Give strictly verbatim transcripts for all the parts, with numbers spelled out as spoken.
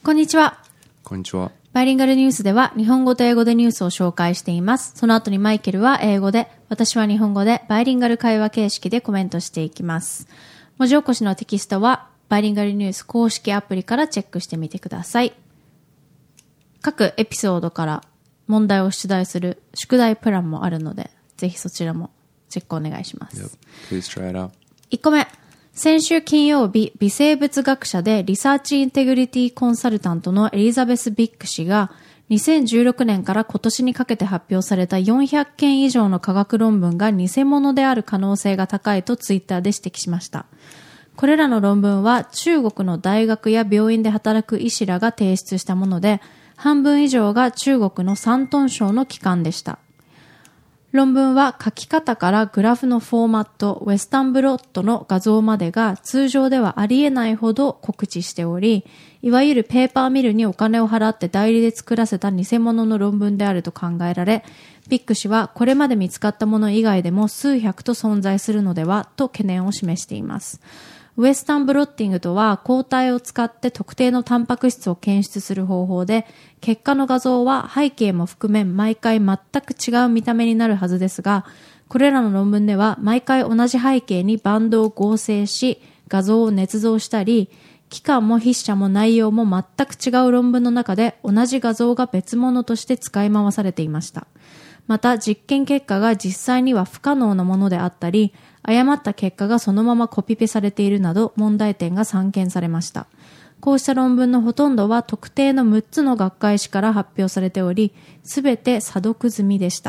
こんにちは。 こんにちは。 バイリンガルニュースでは日本語と英語でニュースを紹介しています。その後にマイケルは英語で、私は日本語でバイリンガル会話形式でコメントしていきます。文字起こしのテキストはバイリンガルニュース公式アプリからチェックしてみてください。各エピソードから問題を出題する宿題プランもあるので、ぜひそちらもチェックお願いします。 Yep. Please try it out. いっこめ。先週金曜日、微生物学者でリサーチインテグリティコンサルタントのエリザベス・ビック氏がにせんじゅうろくねんから今年にかけて発表されたよんひゃっけん以上の科学論文が偽物である可能性が高いとツイッターで指摘しました。これらの論文は中国の大学や病院で働く医師らが提出したもので、半分以上が中国の山東省の機関でした。論文は書き方からグラフのフォーマット、ウェスタンブロットの画像までが通常ではありえないほど酷似しており、いわゆるペーパーミルにお金を払って代理で作らせた偽物の論文であると考えられ、ビック氏はこれまで見つかったもの以外でも数百と存在するのではと懸念を示しています。ウエスタンブロッティングとは抗体を使って特定のタンパク質を検出する方法で、結果の画像は背景も含め毎回全く違う見た目になるはずですが、これらの論文では毎回同じ背景にバンドを合成し画像を捏造したり、期間も筆者も内容も全く違う論文の中で同じ画像が別物として使い回されていました。また実験結果が実際には不可能なものであったり、誤った結果がそのままコピペされているなど問題点が散見されました。こうした論文のほとんどは特定のむっつの学会誌から発表されており、すべて査読済みでした。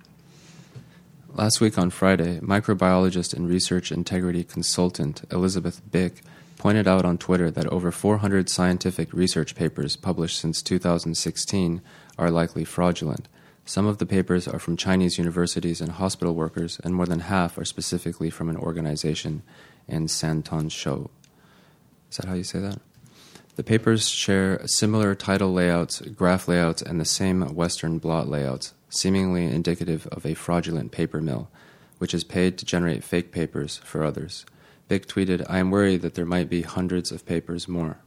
Last week on Friday, microbiologist and research integrity consultant Elizabeth Bick pointed out on Twitter that over four hundred scientific research papers published since two thousand sixteen are likely fraudulent. Some of the papers are from Chinese universities and hospital workers, and more than half are specifically from an organization in Santonshou. Is that how you say that? The papers share similar title layouts, graph layouts, and the same Western blot layouts, seemingly indicative of a fraudulent paper mill, which is paid to generate fake papers for others. Bick tweeted, "I am worried that there might be hundreds of papers more."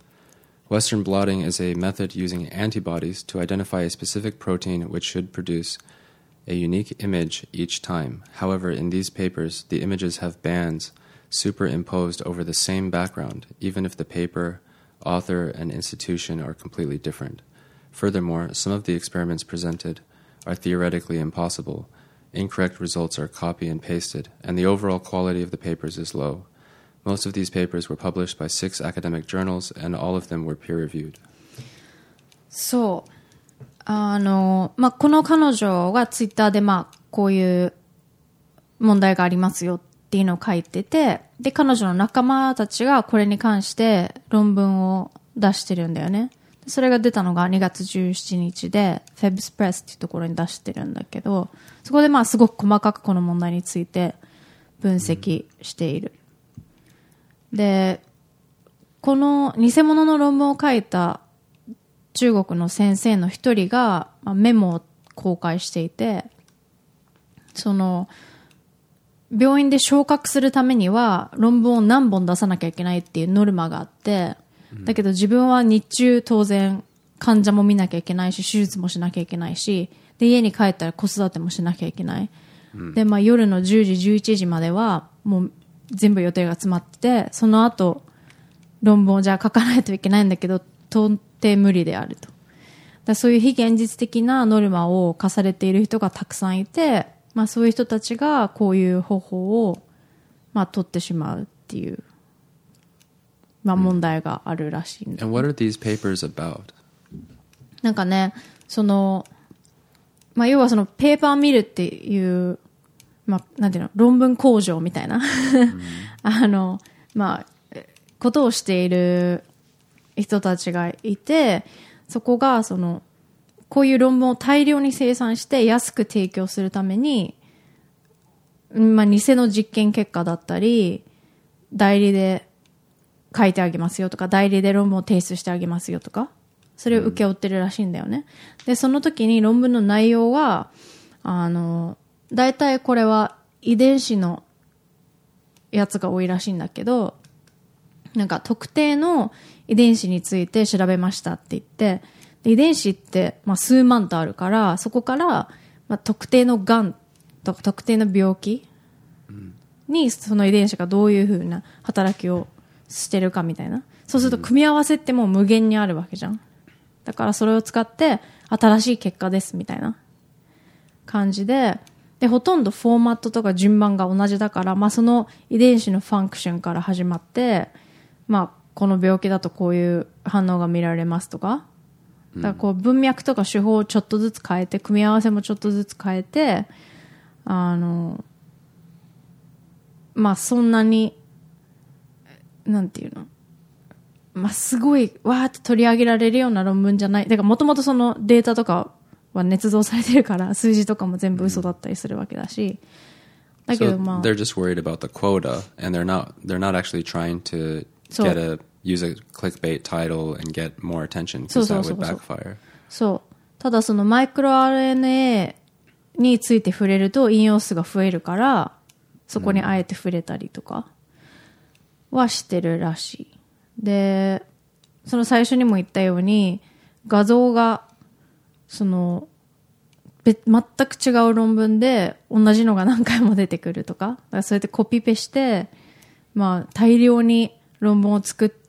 Western blotting is a method using antibodies to identify a specific protein which should produce a unique image each time. However, in these papers, the images have bands superimposed over the same background, even if the paper, author, and institution are completely different. Furthermore, some of the experiments presented are theoretically impossible. Incorrect results are copy and pasted, and the overall quality of the papers is low.Most of these papers were published by six academic journals, and all of them were peer-reviewed. そう。あの、まあ、この彼女がツイッターで、まあ、こういう問題がありますよっていうのを書いてて、で、彼女の仲間たちがこれに関して論文を出してるんだよね。それが出たのがにがつじゅうしちにちで、フェブスプレスっていうところに出してるんだけど、そこでまあ、すごく細かくこの問題について分析している。で、この偽物の論文を書いた中国の先生の一人がメモを公開していて、その病院で昇格するためには論文を何本出さなきゃいけないっていうノルマがあって、だけど自分は日中当然患者も見なきゃいけないし、手術もしなきゃいけないし、で家に帰ったら子育てもしなきゃいけない。で、まあ夜のじゅうじじゅういちじまではもう全部予定が詰まってて、その後論文をじゃあ書かないといけないんだけど到底無理であると。だそういう非現実的なノルマを課されている人がたくさんいて、まあそういう人たちがこういう方法をまあ取ってしまうっていうまあ問題があるらしいんだ。 And what are these papers about? なんかね、そのまあ要はそのペーパーミルっていうまあ、なんていうの、論文工場みたいな、あの、まあ、ことをしている人たちがいて、そこが、その、こういう論文を大量に生産して安く提供するために、まあ、偽の実験結果だったり、代理で書いてあげますよとか、代理で論文を提出してあげますよとか、それを請け負ってるらしいんだよね。で、その時に論文の内容は、あの、だいたいこれは遺伝子のやつが多いらしいんだけど、なんか特定の遺伝子について調べましたって言って、で遺伝子って、まあ、数万とあるから、そこから、まあ、特定のがんとか特定の病気にその遺伝子がどういうふうな働きをしてるかみたいな。そうすると組み合わせってもう無限にあるわけじゃん。だからそれを使って新しい結果ですみたいな感じで、でほとんどフォーマットとか順番が同じだから、まあ、その遺伝子のファンクションから始まって、まあ、この病気だとこういう反応が見られますとか、だからこう文脈とか手法をちょっとずつ変えて、組み合わせもちょっとずつ変えて、あのまあそんなになんていうの、まあすごいわーって取り上げられるような論文じゃない。だからもともとそのデータとかは捏造されてるから、数字とかも全部嘘だったりするわけだし。だけどまあ。 So they're just worried about the quota, and they're not they're not actually trying to get a use a clickbait title and get more attention because that would backfire. そう。ただそのマイクロ アールエヌエー について触れると引用数が増えるから、そこにあえて触れたりとかはしてるらしい。で、その最初にも言ったように、画像がその全く違う論文で同じのが何回も出てくるとか、だからそうやってコピペして、まあ大量に論文を作って、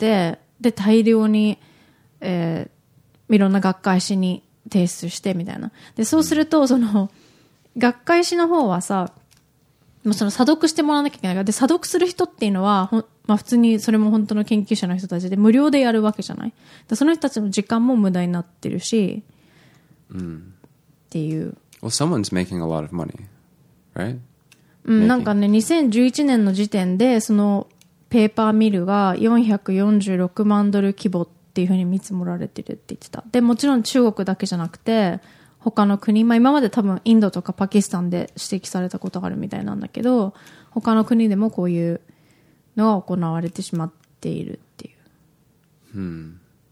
で大量に、えー、いろんな学会誌に提出してみたいな。でそうするとその学会誌の方はさ、その査読してもらわなきゃいけないから、で査読する人っていうのはほん、まあ、普通にそれも本当の研究者の人たちで無料でやるわけじゃない。でその人たちの時間も無駄になってるし、うん、っていう。 Well, someone's making a lot of money, right? うん、なんかねにせんじゅういちねんの時点でそのペーパーミルがよんひゃくよんじゅうろくまんドル規模っていうふうに見積もられてるって言ってた。でもちろん中国だけじゃなくて他の国、まあ、今まで多分インドとかパキスタンで指摘されたことがあるみたいなんだけど、他の国でもこういうのが行われてしまっているっていう、 hmm.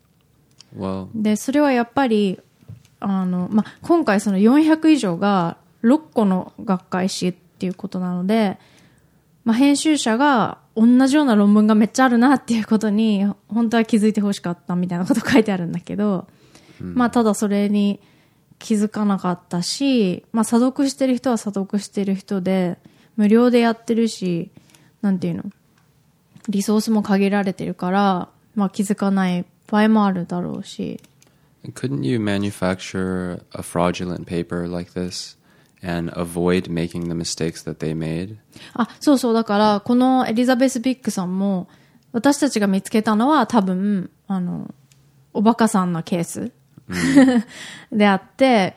well. でそれはやっぱりあの、まあ、今回そのよんひゃく以上がろっこの学会誌っていうことなので、まあ、編集者が同じような論文がめっちゃあるなっていうことに本当は気づいてほしかったみたいなこと書いてあるんだけど、hmm. まあ、ただそれに気づかなかったし、まあ、査読してる人は査読してる人で無料でやってるし、なんていうの、リソースも限られてるから、まあ、気づかない場合もあるだろうし。 Couldn't you manufacture a fraudulent paper like this and avoid making the mistakes that they made? あ、そうそう、だからこのエリザベス・ビッグさんも私たちが見つけたのは多分あのおバカさんのケースであって、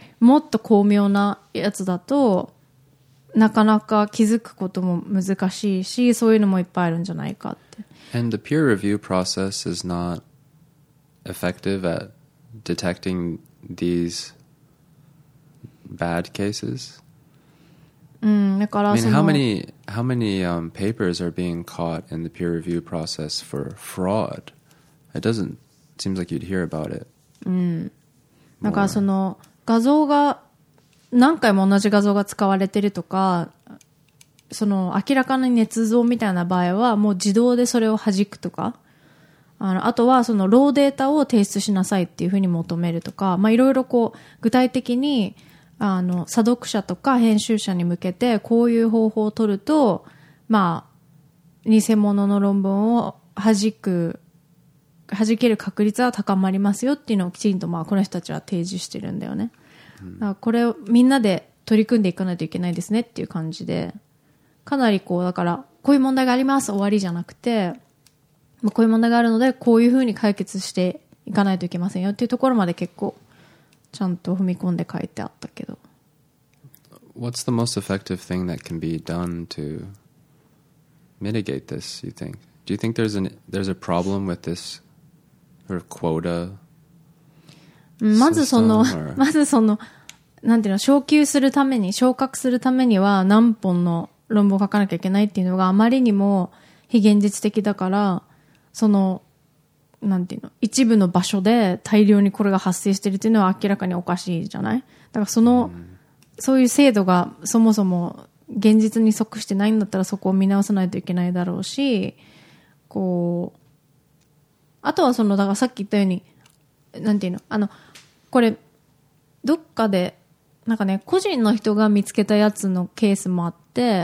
もっと巧妙なやつだとなかなか気づくことも難しいし、そういうのもいっぱいあるんじゃないかって。 And the peer review process is not effective at detecting these bad cases? うん、だから I mean, how many how many um, papers are being caught in the peer review process for fraud? It doesn't seems like you'd hear about it. うん。だからその画像が何回も同じ画像が使われてるとか、その明らかに捏造みたいな場合はもう自動でそれを弾くとか、あの、あとはそのローデータを提出しなさいっていうふうに求めるとか、まあいろいろこう具体的にあの査読者とか編集者に向けてこういう方法を取ると、まあ偽物の論文を弾く弾ける確率は高まりますよっていうのをきちんとまあこの人たちは提示してるんだよね。だからこれをみんなで取り組んでいかないといけないですねっていう感じで、かなりこうだからこういう問題があります終わりじゃなくて、こういう問題があるのでこういうふうに解決していかないといけませんよっていうところまで結構ちゃんと踏み込んで書いてあったけど。 What's the most effective thing that can be done to mitigate this, you think? Do you think there's an there's a problem with this sort of quota? まずその、まずその、なんていうの、昇級するために、昇格するためには何本の論文を書かなきゃいけないっていうのがあまりにも非現実的だから、その、なんていうの、一部の場所で大量にこれが発生してるっていうのは明らかにおかしいじゃない？だからその、うん、そういう制度がそもそも現実に即してないんだったらそこを見直さないといけないだろうし、こあとはそのだからさっき言ったようになんていうのあのこれどっかでなんかね個人の人が見つけたやつのケースもあって、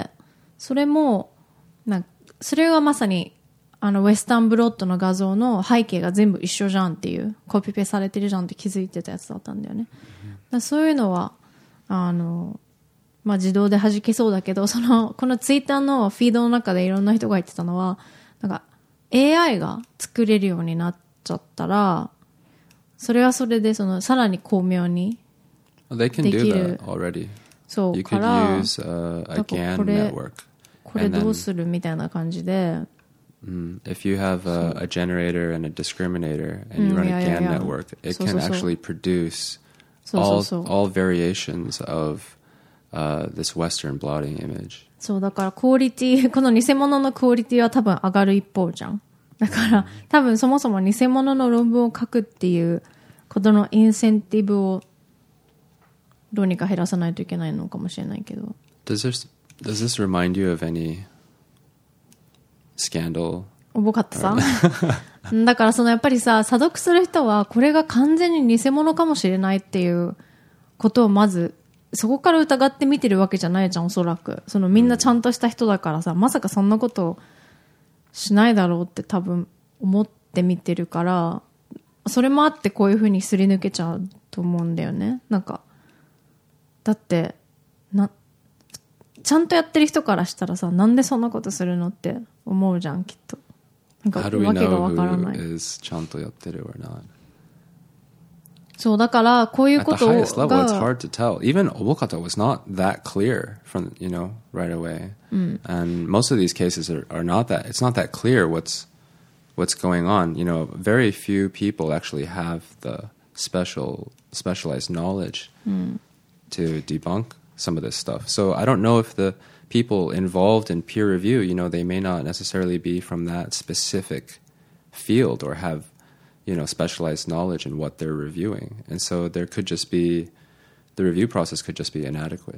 それもなんそれはまさにあのウェスタンブロッドの画像の背景が全部一緒じゃんっていうコピペされてるじゃんって気づいてたやつだったんだよね。だそういうのはあの、まあ、自動で弾けそうだけど、そのこのツイッターのフィードの中でいろんな人が言ってたのはなんか エーアイ が作れるようになっちゃったらそれはそれでそのさらに巧妙に They can で do きる。 that already. そう You か could ら use uh, a だから GAN これ network. これ And どう then するみたいな感じで、 mm, if you have a, a generator and a discriminator and you Mm, run yeah, a yeah, GAN yeah. network, it So, can so, so. actually produce そうそう all, そう all variations of uh, this Western blotting image. そうだからクオリティこの偽物のクオリティは多分上がる一方じゃん。だから多分そもそも偽物の論文を書くっていうことのインセンティブをどうにか減らさないといけないのかもしれないけど。 Does this, does this remind you of any scandal? おぼかったさだからそのやっぱりさ査読する人はこれが完全に偽物かもしれないっていうことをまずそこから疑って見てるわけじゃないじゃん。おそらくそのみんなちゃんとした人だからさ、まさかそんなことしないだろうって多分思って見てるから、それもあってこういう風にすり抜けちゃうと思うんだよね。なんかだってなちゃんとやってる人からしたらさ、なんでそんなことするのって思うじゃんきっと。なんか How do we わけが know わからな who い。 is ちゃんとやってる or not? そうだからこういう At こ the と highest level, it's が hard to tell. Even Obokata was not that clear from, you know, right away. And most of these cases are, are not that, it's not that clear what's, what's going on. You know, very few people actually have the special, specialized knowledge to debunk some of this stuff. So I don't know if the people involved in peer review, you know, they may not necessarily be from that specific field or have, you know, specialized knowledge in what they're reviewing. And so there could just be, the review process could just be inadequate,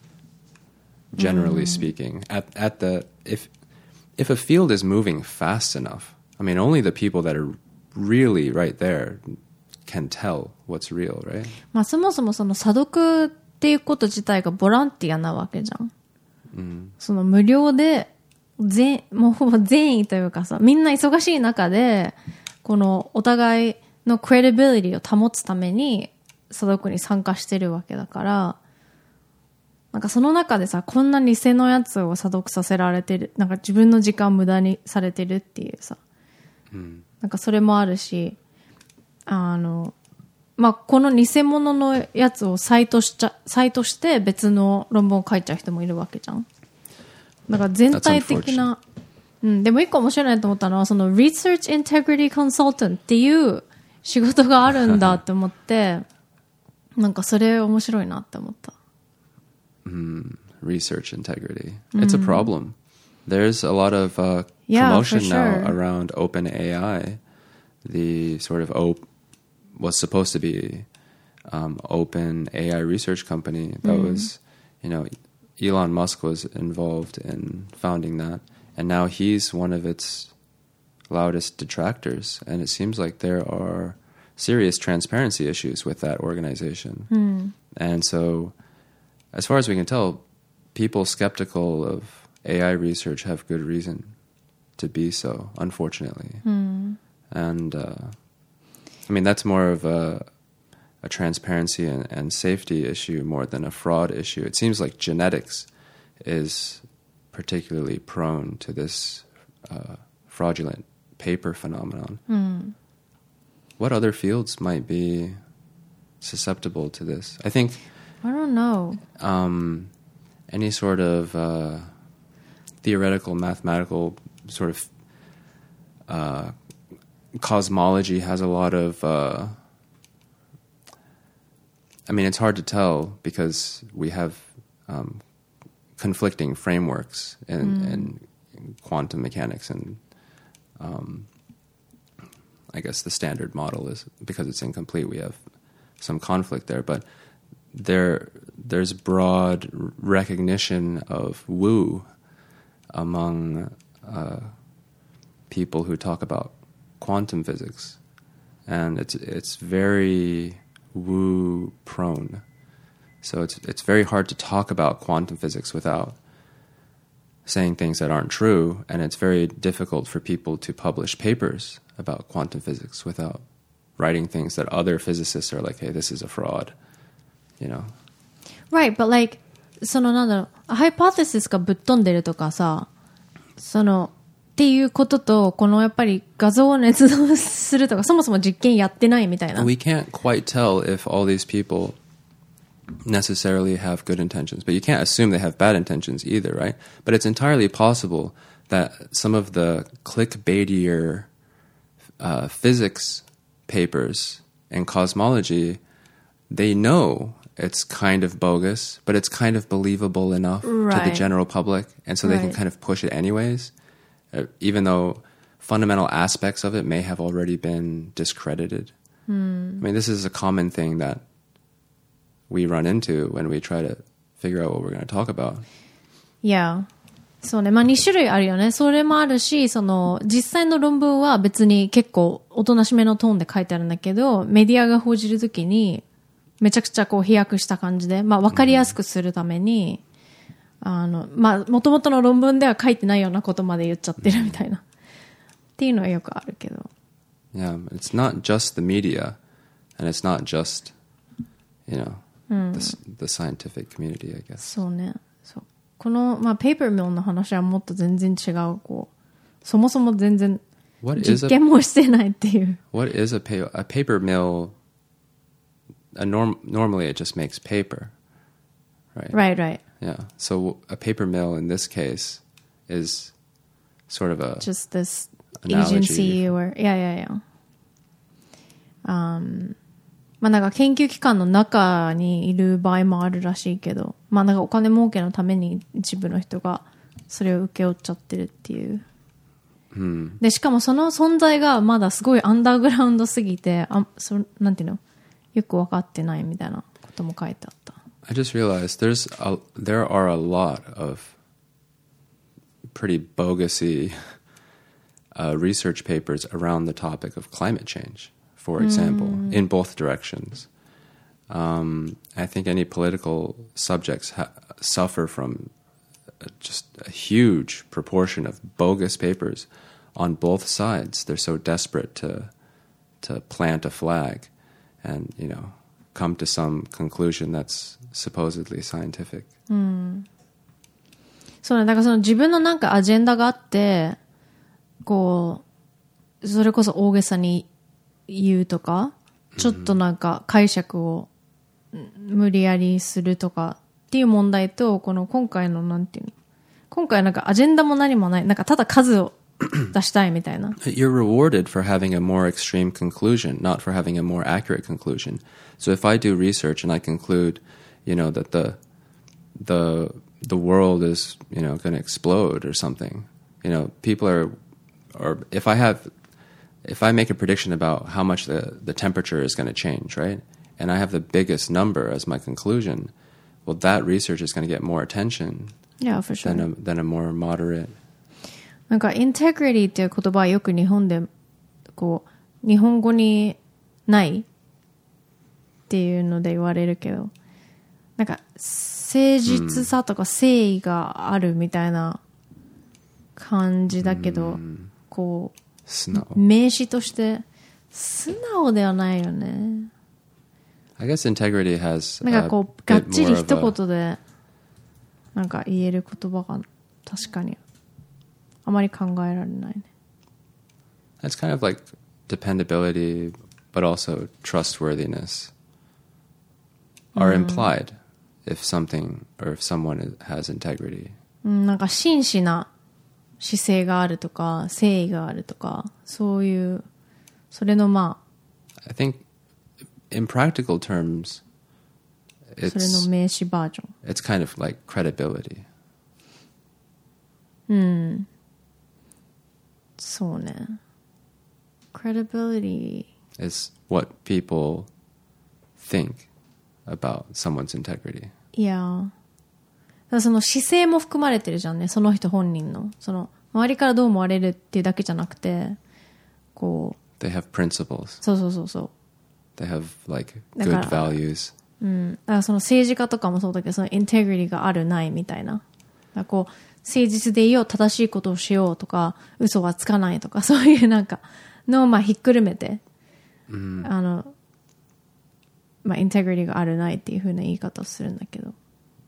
generally speaking. At at the, if if a field is moving fast enough, I mean, only the people that are really right there can tell what's real, right? まあそもそもその査読っていうこと自体がボランティアなわけじゃん。その無料で全もうほぼ善意というかさ、みんな忙しい中でこのお互いのクレディビリティを保つために査読に参加してるわけだから、なんかその中でさ、こんな偽のやつを査読させられてる、なんか自分の時間無駄にされてるっていうさ、うん、なんかそれもあるし、あのまあこの偽物のやつをサイトしちゃサイトして別の論文を書いちゃう人もいるわけじゃん。だから全体的な、うん、でも一個面白いなと思ったのはその Research Integrity Consultant っていう仕事があるんだって思ってなんかそれ面白いなって思った。 Mm, research integrity. It's a problem. There's a lot of uh, promotion yeah, sure. now around OpenAI. The sort of op- was supposed to be um, open A I research company that mm. was, you know, Elon Musk was involved in founding that, and now he's one of its loudest detractors. And it seems like there are serious transparency issues with that organization. Mm. And so, as far as we can tell, people skeptical of A I research have good reason to be so, unfortunately. Mm. And, uh, I mean, that's more of a, a transparency and, and safety issue more than a fraud issue. It seems like genetics is particularly prone to this uh, fraudulent paper phenomenon. Mm. What other fields might be susceptible to this? I think... I don't know. Um, any sort of uh, theoretical, mathematical sort of uh, cosmology has a lot of... Uh, I mean, it's hard to tell because we have um, conflicting frameworks in, mm. in quantum mechanics, and um, I guess the standard model is, because it's incomplete, we have some conflict there. But there, there's broad recognition of woo among uh, people who talk about quantum physics, and it's it's very woo prone. So it's it's very hard to talk about quantum physics without saying things that aren't true, and it's very difficult for people to publish papers about quantum physics without writing things that other physicists are like, hey, this is a fraud, you know. Right, but like そのなんだろう、ハイポテシスがぶっ飛んでるとかさ、そのっていうことと、このやっぱり画像を捏造するとか、そもそも実験やってないみたいな。 We can't quite tell if all these people necessarily have good intentions, but you can't assume they have bad intentions either, right? But it's entirely possible that some of the clickbaitier uh, physics papers in cosmology, they know it's kind of bogus, but it's kind of believable enough right. to the general public, and so they right. can kind of push it anyways, uh, even though fundamental aspects of it may have already been discredited. Hmm. I mean, this is a common thing that we run into when we try to figure out what we're going to talk about. Yeah. そうね。まあ、に種類あるよね。それもあるし、その、実際の論文は別に結構おとなしめのトーンで書いてあるんだけど、メディアが報じるときに、めちゃくちゃこう飛躍した感じで、まあ、わかりやすくするために、うん、あの、まあ、元々の論文では書いてないようなことまで言っちゃってるみたいな。っていうのはよくあるけど。 Yeah, it's not just the media, and it's not just, you know, The, the scientific community, I guess. そうね。そう。この、まあ、ペーパーミルの話はもっと全然違う、こう、そもそも全然、実験もしてないっていう。 What is a paper? A paper mill, a norm, normally it just makes paper, right? Right, right. Yeah. So a paper mill in this case is sort of a just this analogy. agency or, yeah, yeah, yeah. Um, まあなんか研究機関の中にいる場合もあるらしいけど、まあなんかお金儲けのために一部の人がそれを請け負っちゃってるっていう。 うん、 で、しかもその存在がまだすごいアンダーグラウンドすぎて、あ、そ、なんていうの、よくわかってないみたいなことも書いてあった。 I just realized there's a, there are a lot of pretty bogusy uh, research papers around the topic of climate change. For example, mm. in both directions. Um, I think any political subjects ha- suffer from just a huge proportion of bogus papers on both sides. They're so desperate to to plant a flag and, you know, come to some conclusion that's supposedly scientific. うん。そうね、だからその自分のなんかアジェンダがあって、こう、それこそ大げさに言うとか、ちょっとなんか解釈を無理やりするとかっていう問題と、この今回のなんていうの、今回なんかアジェンダも何もない、なんかただ数を出したいみたいな。 You're rewarded for having a more extreme conclusion, not for having a more accurate conclusion. So if I do research and I conclude, you know, that the the the world is, you know, going to explode or something, you know, people are, or if I have If I make a prediction about how much the, the temperature is going to change, right, and I have the biggest number as my conclusion, well, that research is going to get more attention yeah, for sure. than a, than a more moderate. なんか integrity っていう言葉はよく日本でこう日本語にないっていうので言われるけど、なんか誠実さとか誠意があるみたいな感じだけど、うん、こう名詞として素直ではないよね。 I guess integrity has なんかこうがっちり一言でなんか言える言葉が確かにあまり考えられないね。 That's kind of like dependability, but also trustworthiness are implied if something or if someone has integrity. なんか真摯な姿勢があるとか誠意があるとかそういうそれのまあ I think in practical terms それの名詞バージョン it's kind of like credibility うんそうね credibility is what people think about someone's integrity いやその姿勢も含まれてるじゃんねその人本人のその周りからどう思われるっていうだけじゃなくてこう They have principles. そうそうそうそう They have like だ good から values. うん、だからその政治家とかもそうだけどそのインテグリティがあるないみたいなだからこう誠実でいよう正しいことをしようとか嘘はつかないとかそういうなんかのをまあひっくるめて、うん、あのまあインテグリティがあるないっていう風な言い方をするんだけど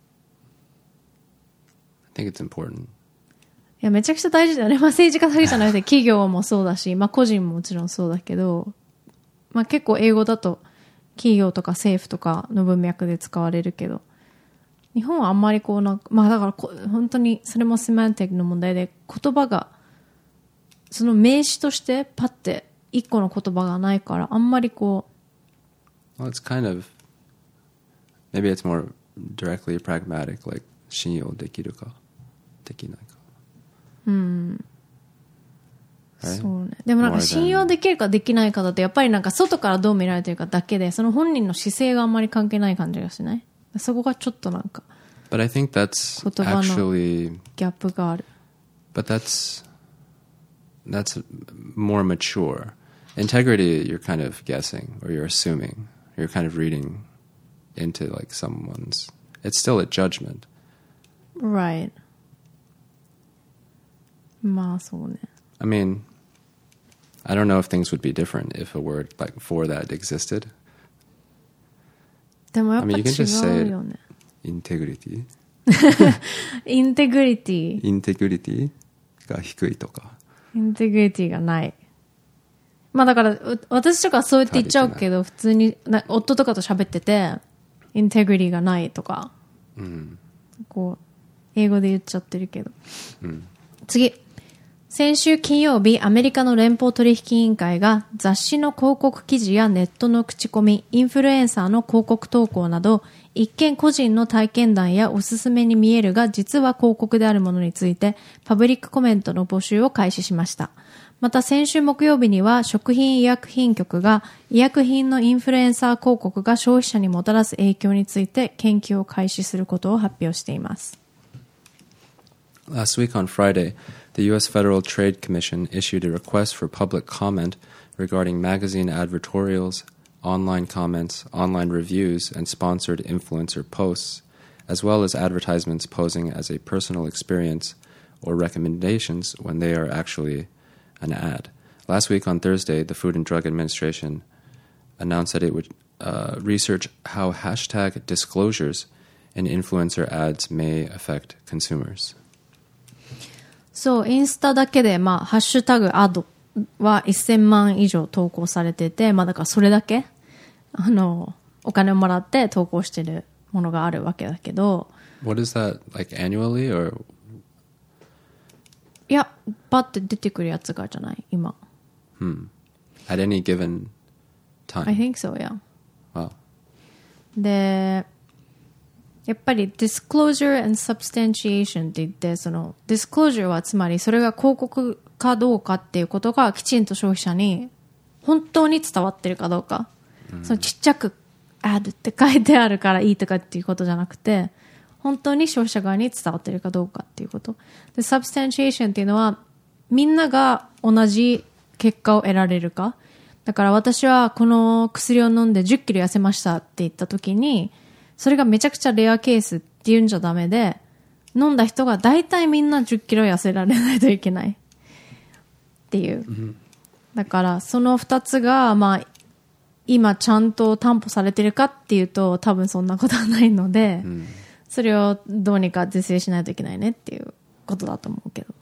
I think it's important. いやめちゃくちゃ大事だよね、まあ、政治家だけじゃなくて企業もそうだし、まあ、個人ももちろんそうだけど、まあ、結構英語だと企業とか政府とかの文脈で使われるけど日本はあんまりこうなんかまあだからこ本当にそれもセマンティックの問題で言葉がその名詞としてパッて一個の言葉がないからあんまりこう Well, it's kind of maybe it's more directly pragmatic like 信用できるかできないかうん、そうね。でもなんか信用できるかできないかだとやっぱりなんか外からどう見られてるかだけでその本人の姿勢があんまり関係ない感じがしないそこがちょっとなんか But I think that's actually ギャップがある But that's that's more mature Integrity you're kind of guessing or you're assuming You're kind of reading into like someone's It's still a judgment Rightまあそうね I mean I don't know if things would be different if a word like for that existed でもやっぱ違 I mean, you can just say うよね integrity インテグリティインテグリティが低いとかインテグリティがないまあだから私とかそう言って言っちゃうけど普通にな夫とかと喋っててインテグリティがないとか、うん、こう英語で言っちゃってるけど、うん、次先週金曜日、アメリカの連邦取引委員会が雑誌の広告記事やネットの口コミ、インフルエンサーの広告投稿など、一見個人の体験談やおすすめに見えるが、実は広告であるものについて、パブリックコメントの募集を開始しました。また先週木曜日には、食品医薬品局が医薬品のインフルエンサー広告が消費者にもたらす影響について研究を開始することを発表しています。 Last week on Friday, the U S Federal Trade Commission issued a request for public comment regarding magazine advertorials, online comments, online reviews, and sponsored influencer posts, as well as advertisements posing as a personal experience or recommendations when they are actually an ad. Last week on Thursday, the Food and Drug Administration announced that it would uh, research how hashtag disclosures in influencer ads may affect consumers. そう、インスタだけで、まあ、ハッシュタグアドはせんまん以上投稿されてて、まあだからそれだけ、あの、お金をもらって投稿してるものがあるわけだけど。 What is that, like annually or? いや、バッて出てくるやつがじゃない、今。 Hmm. At any given time? I think so, yeah. Wow. で、やっぱり disclosure and substantiation って言ってその disclosure はつまりそれが広告かどうかっていうことがきちんと消費者に本当に伝わってるかどうか、うん、そのちっちゃく ad って書いてあるからいいとかっていうことじゃなくて本当に消費者側に伝わってるかどうかっていうことで substantiation っていうのはみんなが同じ結果を得られるかだから私はこの薬を飲んでじゅっキロ痩せましたって言った時にそれがめちゃくちゃレアケースっていうんじゃダメで、飲んだ人が大体みんなじゅっキロ痩せられないといけないっていう。うん、だからその二つが、まあ、今ちゃんと担保されてるかっていうと多分そんなことはないので、うん、それをどうにか是正しないといけないねっていうことだと思うけど。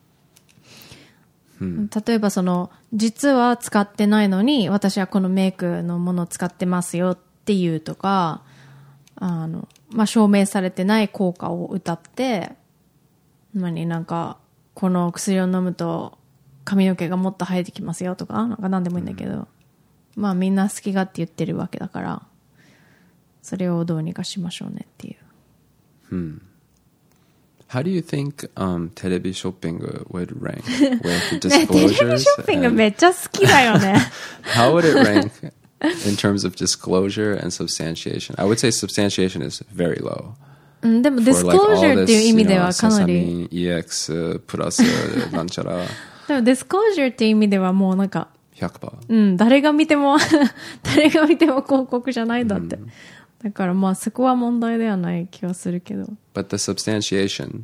うん、例えばその、実は使ってないのに私はこのメイクのものを使ってますよっていうとか、あの、まあ、証明されてない効果を謳って、何、なんか、この薬を飲むと髪の毛がもっと生えてきますよとか、なんか何でもいいんだけど、うん、まあみんな好き勝手言ってるわけだから、それをどうにかしましょうねっていう。 Hmm. How do you think um, テレビショッピング would rank with disclosures? テレビショッピングめっちゃ好きだよね。 How would it rank?In terms of disclosure and substantiation, I would say substantiation is very low. うん、でも disclosure っていう意味ではかなり。 セサミン、イーエックス、プラス、なんちゃら。 でもディスクロージャーっていう意味ではもうなんかひゃくパーセント。 うん、誰が見ても誰が見ても広告じゃないんだって、うん、だからまあそこは問題ではない気がするけど。 But the substantiation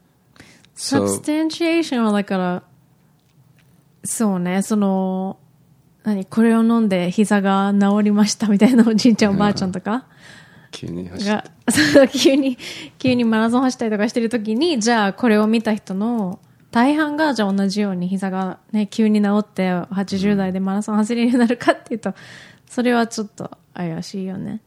substantiation はだからそうね、その何これを飲んで膝が治りましたみたいなおじいちゃんおばあちゃんとか急に走が急に急にマラソン走ったりとかしてるときに、じゃあこれを見た人の大半がじゃあ同じように膝がね急に治ってはちじゅう代でマラソン走れるようになるかっていうと、それはちょっと怪しいよね。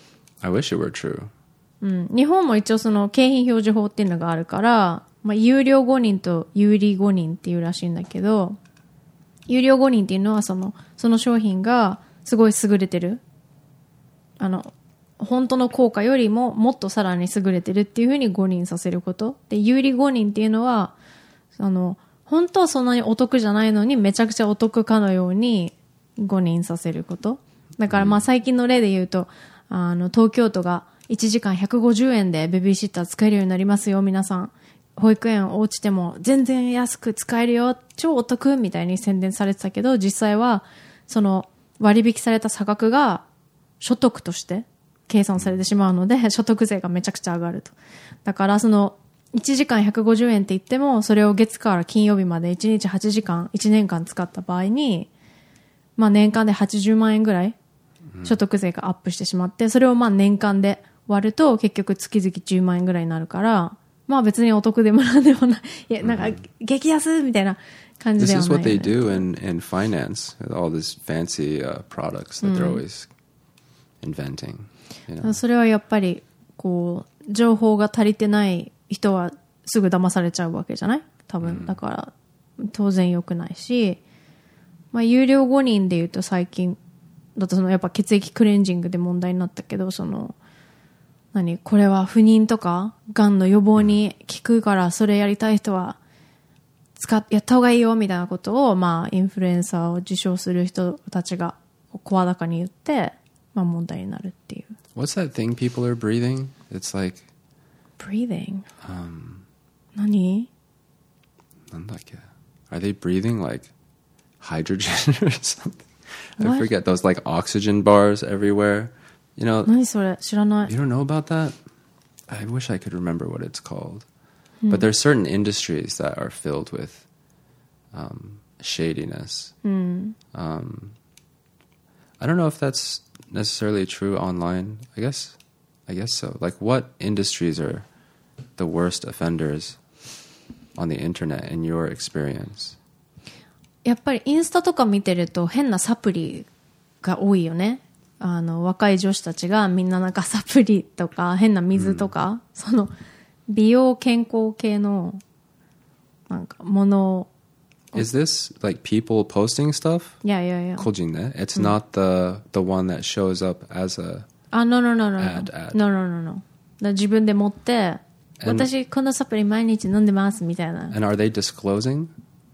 I wish it were true。 うん、日本も一応その景品表示法っていうのがあるから、まあ、有料ごにんと有利ごにんっていうらしいんだけど、有料ごにんっていうのはそのその商品がすごい優れてる、あの本当の効果よりももっとさらに優れてるっていう風にごにんさせることで、有利ごにんっていうのはあの本当はそんなにお得じゃないのにめちゃくちゃお得かのようにごにんさせること。だからまあ最近の例で言うと、あの東京都がいちじかんひゃくごじゅうえんでベビーシッター使えるようになりますよ、皆さん保育園落ちても全然安く使えるよ、超お得みたいに宣伝されてたけど、実際はその割引された差額が所得として計算されてしまうので、所得税がめちゃくちゃ上がると。だからそのいちじかんひゃくごじゅうえんって言っても、それを月から金曜日までいちにちはちじかんいちねんかん使った場合に、まあ年間ではちじゅうまんえんぐらい所得税がアップしてしまって、それをまあ年間で割ると結局月々じゅうまんえんぐらいになるから、まあ別にお得でもなんでもない。いや、なんか激安みたいな感じではない、ね。 This is what they do in, in finance, with all these fancy、uh, products that、うん、they're always inventing. You know? それはやっぱりこう情報が足りてない人はすぐ騙されちゃうわけじゃない？多分、うん、だから当然良くないし、まあ有料ごにんで言うと最近だとそのやっぱ血液クレンジングで問題になったけど、その何これは不妊とかがんの予防に効くからそれやりたい人は使っやった方がいいよみたいなことを、まあインフルエンサーを受賞する人たちが声高に言って、まあ問題になるっていう。 What's that thing people are breathing? It's like breathing. Um, 何？ なんだっけ? Are they breathing like hydrogen or something? I What? forget those like oxygen bars everywhere. You know, 何それ？知らない。 You don't know about that? I wish I could remember what it's called. Hmm. But there's certain industries that are filled with um, shadiness. Hmm. Um, I don't know if that's necessarily true online. I guess, I guess so. Like, what industries are the worst offenders on the internet in your experience? やっぱりインスタとか見てると変なサプリが多いよね。あの若い女子たちがみんななんかサプリとか変な水とか、うん、その美容健康系のなんかものを。 Is this like people posting stuff? Yeah, yeah, yeah. 個人ね。It's、うん、not the the one that shows up as a ah no no no no ad, ad. no no no no. だ自分で持って私このサプリ毎日飲んでますみたいな。 And are they disclosing?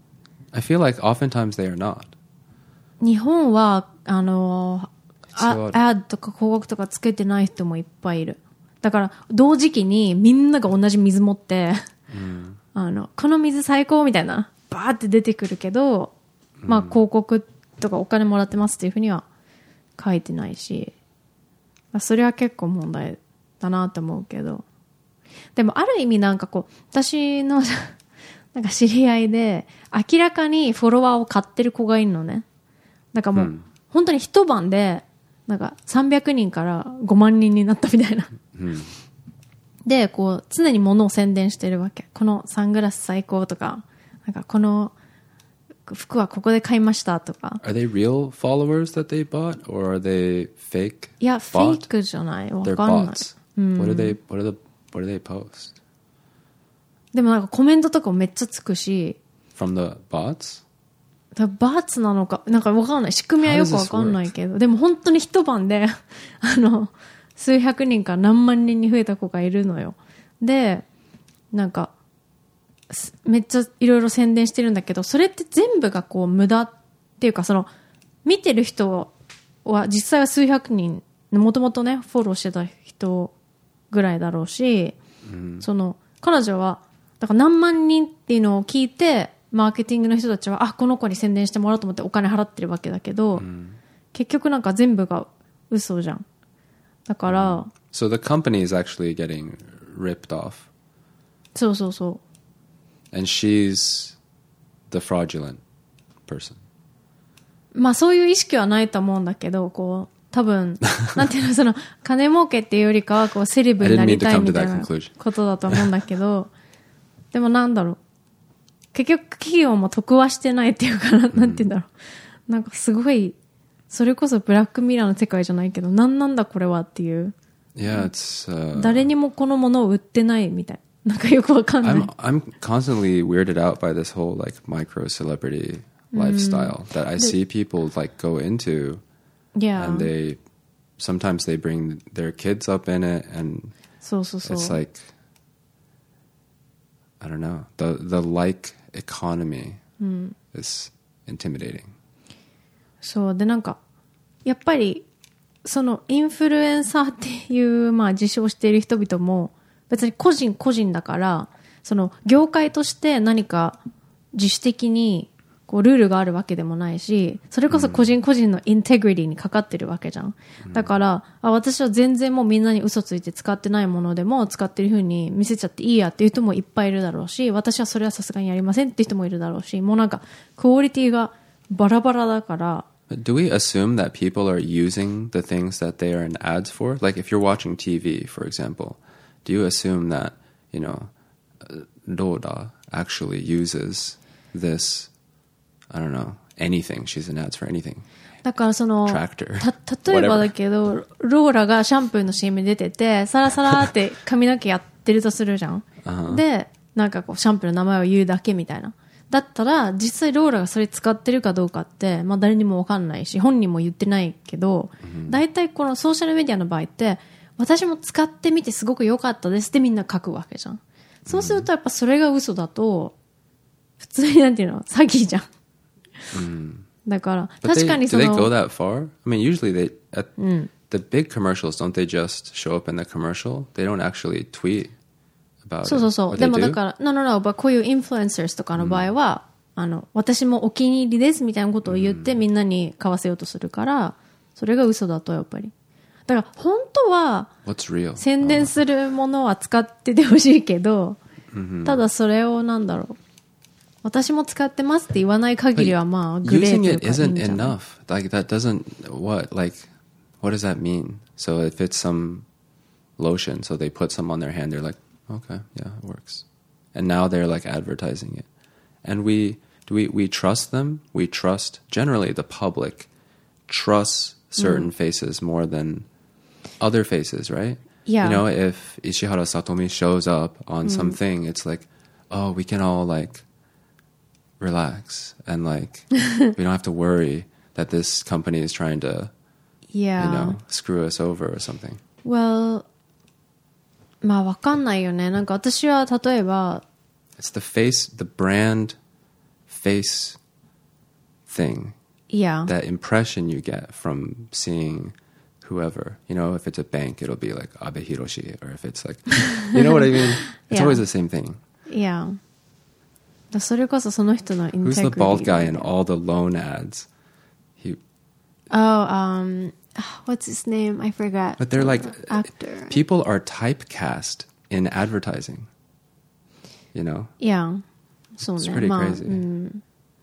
I feel like oftentimes they are not. 日本はあのあアドとか広告とかつけてない人もいっぱいいる。だから同時期にみんなが同じ水持って、うん、あのこの水最高みたいなバーって出てくるけど、うん、まあ広告とかお金もらってますっていうふうには書いてないし、それは結構問題だなと思うけど、でもある意味なんかこう私のなんか知り合いで明らかにフォロワーを買ってる子がいるのね。だからもう、うん、本当に一晩でなんかさんびゃくにんからごまんにんになったみたいな、うん、でこう常に物を宣伝してるわけ。このサングラス最高とか、なんかこの服はここで買いましたとか。 Are they real followers that they bought or are they fake? いやフェイクじゃない、わかんない。 うん、what do they what do the what do they post? でもなんかコメントとかもめっちゃつくし。 From the bots? バーツなのかなんかわかんない、仕組みはよくわかんないけど、でも本当に一晩であの数百人から何万人に増えた子がいるのよ。でなんかめっちゃいろいろ宣伝してるんだけど、それって全部がこう無駄っていうか、その見てる人は実際は数百人、もともとねフォローしてた人ぐらいだろうし、うん、その彼女はだから何万人っていうのを聞いてマーケティングの人たちはあこの子に宣伝してもらおうと思ってお金払ってるわけだけど、うん、結局なんか全部が嘘じゃん。だから、うん、 So the company is actually getting ripped off. そうそうそう。 And she's the fraudulent person. まあそういう意識はないと思うんだけど、こう多分なんていうのその金儲けっていうよりかはこうセレブになりたいみたいなことだと思うんだけど、でもなんだろう。結局企業も得はしてないっていうかな、なんて言うんだろう。なんかすごい、それこそブラックミラーの世界じゃないけど、なんなんだこれはっていう。 Yeah, it's, uh, 誰にもこのものを売ってないみたいな。なんかよくわかんない。 I'm, I'm constantly weirded out by this whole like micro celebrity lifestyle that I see people like go into. Yeah. And they, sometimes they bring their kids up in it and そうそうそう。 it's like, I don't know, the, the like economy is intimidating. そうでなんかやっぱりそのインフルエンサーっていうまあ自称している人々も別に個人個人だからその業界として何か自主的にこうルールがあるわけでもないし、それこそ個人個人のインテグリティにかかってるわけじゃん。だからあ私は全然もうみんなに嘘ついて使ってないものでも使ってる風に見せちゃっていいやっていう人もいっぱいいるだろうし、私はそれはさすがにやりませんって人もいるだろうし、もうなんかクオリティがバラバラだから。 Do we assume that people are using the things that they are in ads for? Like if you're watching T V, for example, do you assume that, you know, Rhoda actually uses this, I don't know, anything? She's in ads for anything. だからその、 Tractor. た、例えばだけど、ローラがシャンプーの シーエム に出てて、サラサラって髪の毛やってるとするじゃん。uh-huh. で、なんかこうシャンプーの名前を言うだけみたいな。だったら実際ローラがそれ使ってるかどうかって、まあ、誰にも分かんないし本人も言ってないけど、大体このソーシャルメディアの場合って私も使ってみてすごく良かったですってみんな書くわけじゃん。そうするとやっぱそれが嘘だと普通になんていうの詐欺じゃん、うん、だから確かにその Do they go that far? I mean usually they at、うん、the big commercials don't they just show up in the commercial? They don't actually tweet そうそうそう。でもだから、no, no, no, こういうインフルエンサーとかの場合は、うん、あの、私もお気に入りですみたいなことを言って、うん、みんなに買わせようとするから、それが嘘だとやっぱり。だから本当は、宣伝するものは使っててほしいけど、uh-huh. ただそれをなんだろう。私も使ってますって言わない限りはまあ、グレーというかいいんじゃない Using it isn't enough. Like that doesn't, what, like, what does that mean? So if it's some lotion, so they put some on their hand, they're like, okay, yeah, it works. And now they're like advertising it. And we do we, we trust them. We trust, generally the public trusts certain mm. faces more than other faces, right? Yeah. You know, if Ishihara Satomi shows up on mm. something, it's like, oh, we can all like relax and like we don't have to worry that this company is trying to, yeah. you know, screw us over or something. Well, まあわかんないよね。なんか私は例えば It's the face, the brand face thing. Yeah. That impression you get from seeing whoever. You know, if it's a bank, it'll be like Abe Hiroshi. Or if it's like, you know what I mean? It's yeah. always the same thing. Yeah. それこそその人の integrity. Who's the bald guy in all the loan ads? He. Oh, um... What's his name? I forgot. But they're like actor. People are typecast in advertising. You know? Yeah. So it's pretty ma, crazy. Mm.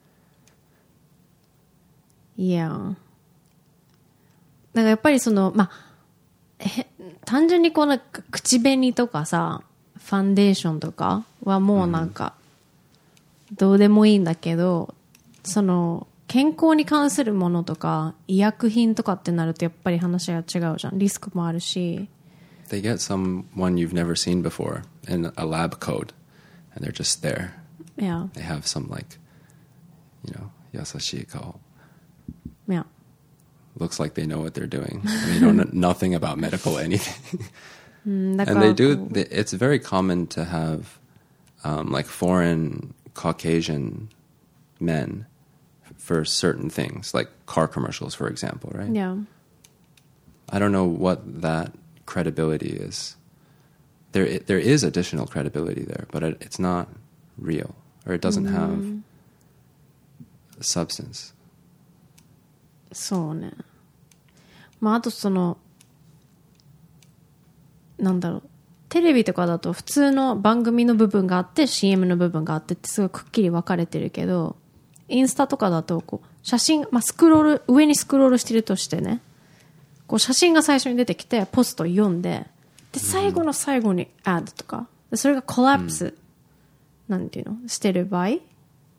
Yeah. だからやっぱりそのまあ単純にこの口紅とかさ、ファンデーションとかはもうなんかどうでもいいんだけど、その健康に関するものとか医薬品とかってなるとやっぱり話が違うじゃん。リスクもあるし。 They get someone you've never seen before in a lab coat and they're just there. Yeah. They have some like, you know, yasashii kao. Yeah. Looks like they know what they're doing. And they know nothing about medical anything. and they do, they, it's very common to have um, like foreign Caucasian men for certain things, like car commercials, for example, right? Yeah. I don't know what that credibility is. There, there is additional credibility there, but it, it's not real, or it doesn't mm. have substance. そうね。まああとそのなんだろう、テレビとかだと普通の番組の部分があって シーエム の部分があってってすごいくっきり分かれてるけど、インスタとかだとこう写真、まあ、スクロール上にスクロールしてるとしてね、こう写真が最初に出てきてポスト読んで、で最後の最後にアッドとか、でそれがコラプス、うん、なんていうのしてる場合、 It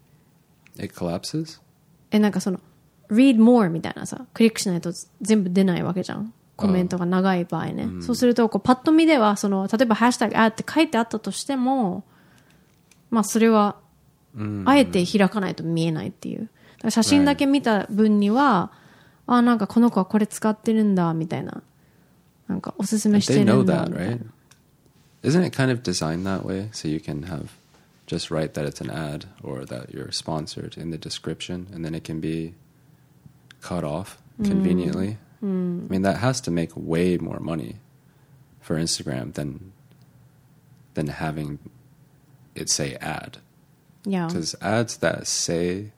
collapses? えなんかその read more みたいなさ、クリックしないと全部出ないわけじゃん、コメントが長い場合ね、うん、そうするとこうパッと見ではその例えばハッシュタグアッって書いてあったとしても、まあそれはあえて開かないと見えないっていう、だから写真だけ見た分には、right. あなんかこの子はこれ使ってるんだみたいな、なんかおすすめしてるんだみたいな。 They know that, right? Isn't it kind of designed that way so you can have just write that it's an ad or that you're sponsored in the description and then it can be cut off conveniently? Mm. I mean, that has to make way more money for Instagram than than having it say ad. Yeah. Because ads that say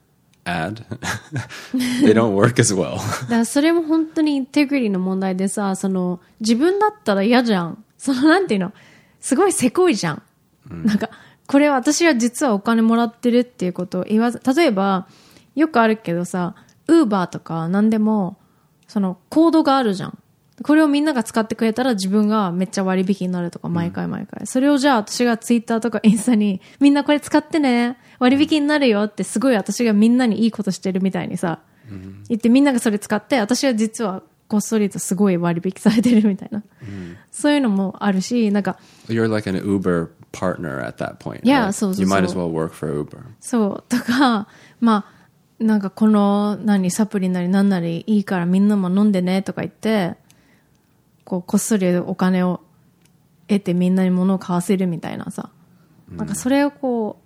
ad, they don't work as well. だからそれも本当にインテグリティの問題でさ、その自分だったら嫌じゃん。そのなんていうの、すごいせこいじゃん。うん、なんかこれ私は実はお金もらってるっていうことを言わず、例えばよくあるけどさ、ウーバーとか何でもそのコードがあるじゃん。これをみんなが使ってくれたら自分がめっちゃ割引になるとか、毎回毎回、うん、それをじゃあ私がツイッターとかインスタにみんなこれ使ってね、割引になるよってすごい私がみんなにいいことしてるみたいにさ、うん、言ってみんながそれ使って私は実はこっそりとすごい割引されてるみたいな、うん、そういうのもあるし、なんか You're like an Uber partner at that point. Yeah, right? そうそうそう。 You might as well work for Uber. そうとか、まあなんかこの何サプリなり何なりいいからみんなも飲んでねとか言って。こうこっそりお金を得てみんなに物を買わせるみたいなさ、うん、なんかそれをこ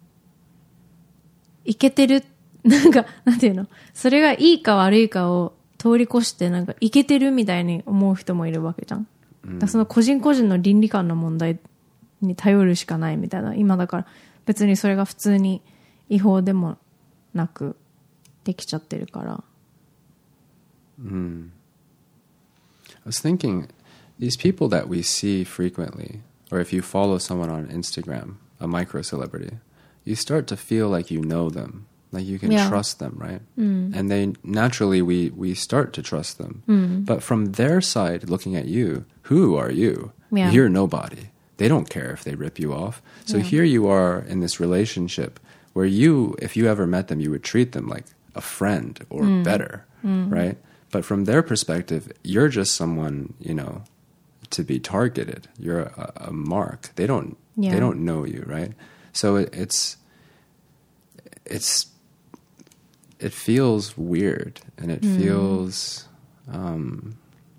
ういけてる、なんかなんていうの、それがいいか悪いかを通り越してなんかいけてるみたいに思う人もいるわけじゃん、うん、だからその個人個人の倫理観の問題に頼るしかないみたいな、今だから別にそれが普通に違法でもなくできちゃってるから、 うん、I was thinking, these people that we see frequently, or if you follow someone on Instagram, a micro celebrity, you start to feel like you know them, like you can yeah. trust them, right? Mm. And they naturally we we start to trust them. Mm. But from their side, looking at you, who are you? Yeah. You're nobody. They don't care if they rip you off. So yeah. here you are in this relationship where you, if you ever met them, you would treat them like a friend or mm. better, mm. right? But from their perspective, you're just someone, you know, to be targeted. You're a, a mark. They don't, yeah. they don't know you, right? So it, it's, it's, it feels weird, and it mm. feels um,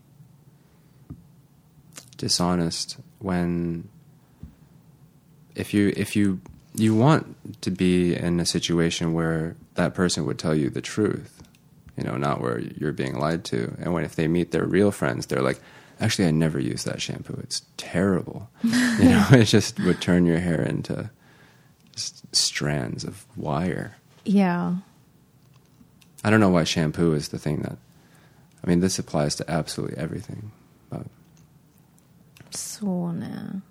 dishonest when, if you, if you, you want to be in a situation where that person would tell you the truth. You know, not where you're being lied to. And when if they meet their real friends, they're like, actually, I never use that shampoo. It's terrible. You know, it just would turn your hair into just strands of wire. Yeah. I don't know why shampoo is the thing that, I mean, this applies to absolutely everything. But. そうね.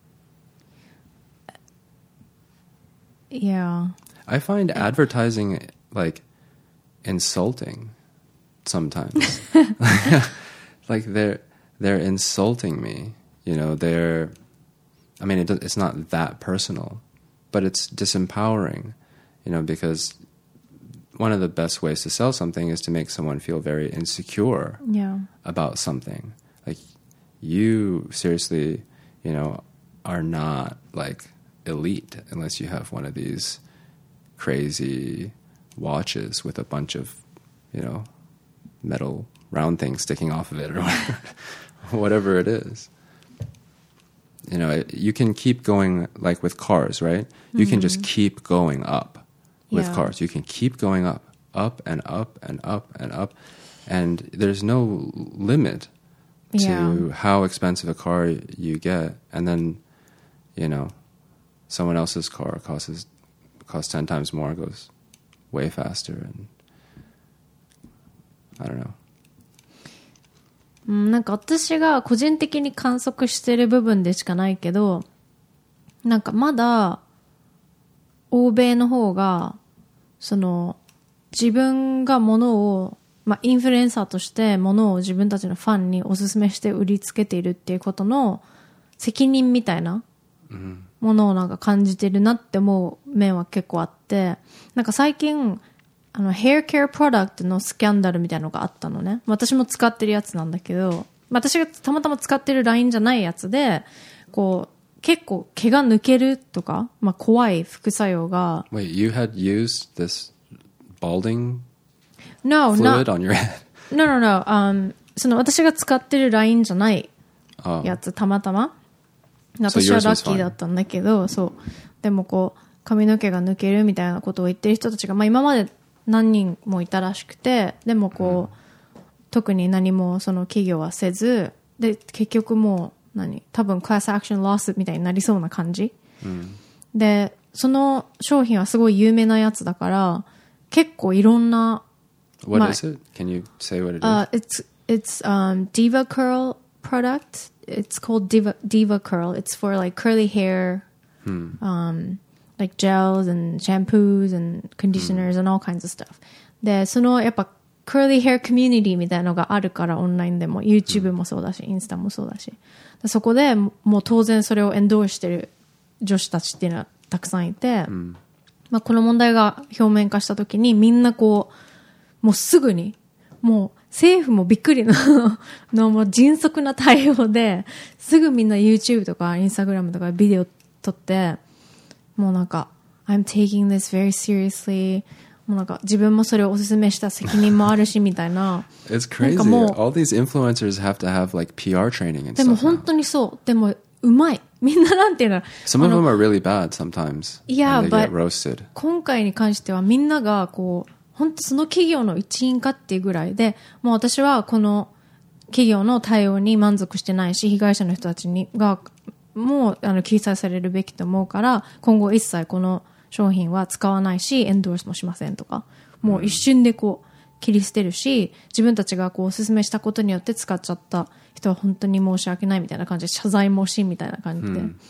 Yeah. I find advertising, like, insulting sometimes. Like they're they're insulting me, you know. They're, I mean, it, it's not that personal, but it's disempowering, you know, because one of the best ways to sell something is to make someone feel very insecure yeah. about something. Like, you seriously, you know, are not like elite unless you have one of these crazy watches with a bunch of, you know, metal round things sticking off of it or whatever, whatever it is. You know, it, you can keep going, like with cars, right? You mm-hmm. can just keep going up with yeah. cars. You can keep going up, up and up and up and up. And there's no limit to yeah. how expensive a car you get. And then, you know, someone else's car costs, costs ten times more, goes way faster, and I don't know. うん、なんか私が個人的に観測してる部分でしかないけど、なんかまだ欧米の方がその自分が物を、まあ、インフルエンサーとして物を自分たちのファンにおすすめして売りつけているっていうことの責任みたいなものをなんか感じてるなって思う面は結構あって、なんか最近あのヘアケアプロダクトのスキャンダルみたいなのがあったのね。私も使ってるやつなんだけど、私がたまたま使ってるラインじゃないやつで、こう結構毛が抜けるとか、まあ、怖い副作用が。 Wait, you had used this balding No, fluid not, on your head? No, no, no. Um, その私が使ってるラインじゃないやつ、たまたま。私はラッキーだったんだけど、そう。でもこう、髪の毛が抜けるみたいなことを言ってる人たちが、まあ今まで何人もいたらしくて、でもこう、うん、特に何もその企業はせず、で、結局もう、何多分クラスアクションロスみたいになりそうな感じ。うん、で、その商品はすごい有名なやつだから、結構いろんな、 What is it? Can you say what it is? Uh, it's it's um, Diva Curl product. It's called Diva Diva Curl. It's for like curly hair, hmm. um, like gels and shampoos and conditioners hmm. and all kinds of stuff. で、そのやっぱ curly hair community みたいなのがあるから、オンラインでも YouTube もそうだし、インスタもそうだし、そこでもう当然それをエンドーしてる女子たちっていうのはたくさんいて、hmm. まあこの問題が表面化した時にみんなこうもうすぐに、もう政府もびっくりののもう迅速な対応で、すぐみんな YouTube とか Instagram とかビデオ撮って、もうなんか I'm taking this very seriously、 もうなんか自分もそれをおすすめした責任もあるしみたいな。 It's crazy. All these influencers have to have like ピーアール training and stuff. でも本当にそう。でもうまい。みんななんていうの。 Some of them are really bad sometimes. Yeah, and they but get roasted. 今回に関してはみんながこう、本当その企業の一員かっていうぐらいで、もう私はこの企業の対応に満足してないし、被害者の人たちにがもうあの救済されるべきと思うから、今後一切この商品は使わないし、エンドースもしませんとか、もう一瞬でこう切り捨てるし、自分たちがこうお勧めしたことによって使っちゃった人は本当に申し訳ないみたいな感じで謝罪もしみたいな感じで。 Hmm.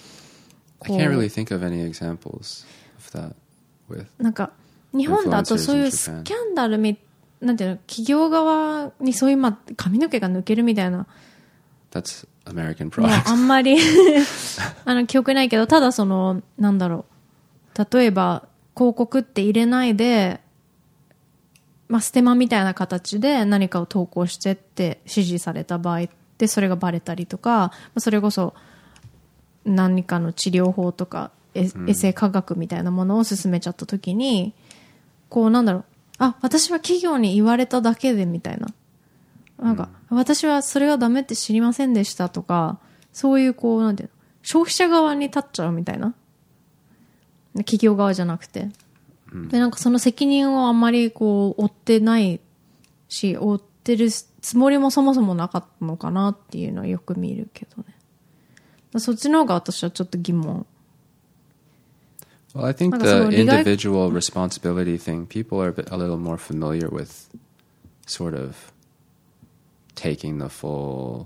I can't really think of any examples of that with. なんか日本だとそういうスキャンダルみ、なんていうの、企業側にそういう、ま、髪の毛が抜けるみたいな。 That's American product. あんまりあの記憶ないけど、ただその、なんだろう。例えば、広告って入れないで、まあ、ステマみたいな形で何かを投稿してって指示された場合ってそれがバレたりとか、それこそ何かの治療法とか、エセ科学みたいなものを進めちゃった時に、こうなんだろう、あ、私は企業に言われただけでみたいな、なんか、うん、私はそれがダメって知りませんでしたとか、そういうこうなんていうの、消費者側に立っちゃうみたいな、企業側じゃなくて、うん、でなんかその責任をあんまりこう負ってないし、負ってるつもりもそもそもなかったのかなっていうのはよく見るけどね。そっちの方が私はちょっと疑問。 Well, I think the individual responsibility thing, people are a, bit, a little more familiar with sort of taking the full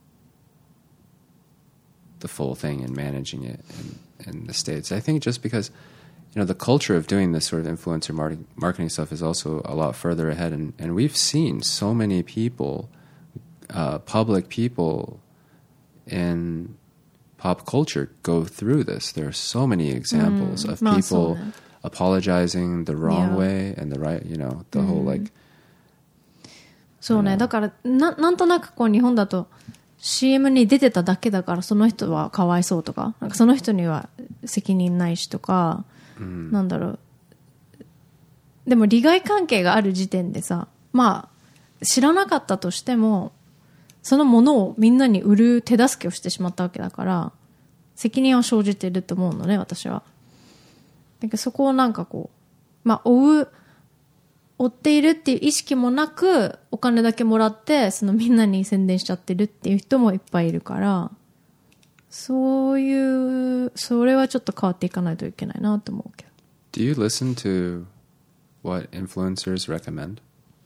the full thing and managing it in, in the States. I think just because, you know, the culture of doing this sort of influencer marketing, marketing stuff is also a lot further ahead. And, and we've seen so many people, uh, public people in pop culture go through this. There are so many examples mm, of people apologizing the wrong yeah. way and the right, you know, the mm. whole like. そうね、だからな、なんとなくこう日本だと シーエム に出てただけだからその人はかわいそうとか、なんかその人には責任ないしとか、うん、なんだろう。でも利害関係がある時点でさ、まあ知らなかったとしてもそのものをみんなに売る手助けをしてしまったわけだから責任は生じてると思うのね、私は。だけどそこをなんかこう、まあ追う追っているっていう意識もなくお金だけもらってそのみんなに宣伝しちゃってるっていう人もいっぱいいるから、そういうそれはちょっと変わっていかないといけないなと思うけど。 Do you listen to what influencers recommend?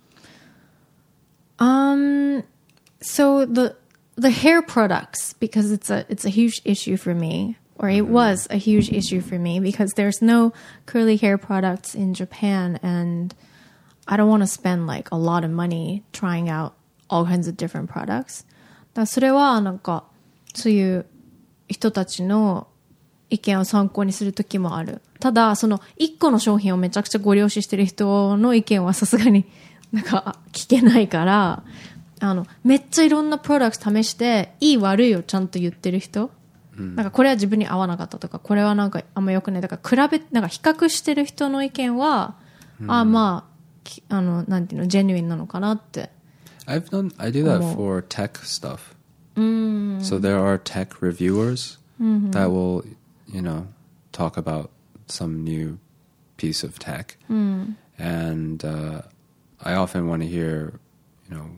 Um, so the the hair products, because it's a it's a huge issue for me, or it mm-hmm. was a huge issue for me, because there's no curly hair products in Japan, and I don't want to spend like a lot of money trying out all kinds of different products. だからそれはなんかそういう人たちの意見を参考にする時もある。ただその一個の商品をめちゃくちゃご了承してる人の意見はさすがになんか聞けないから、あのめっちゃいろんなプロダクト試していい悪いをちゃんと言ってる人、うん、なんかこれは自分に合わなかったとか、これはなんかあんま良くない、だから比べなんか比較してる人の意見は、うん、あまああのなんていうのジェニュインなのかなって。 I've done I do that for tech stuff. Mm. So there are tech reviewers mm-hmm. that will, you know, talk about some new piece of tech, mm. and uh, I often want to hear, you know,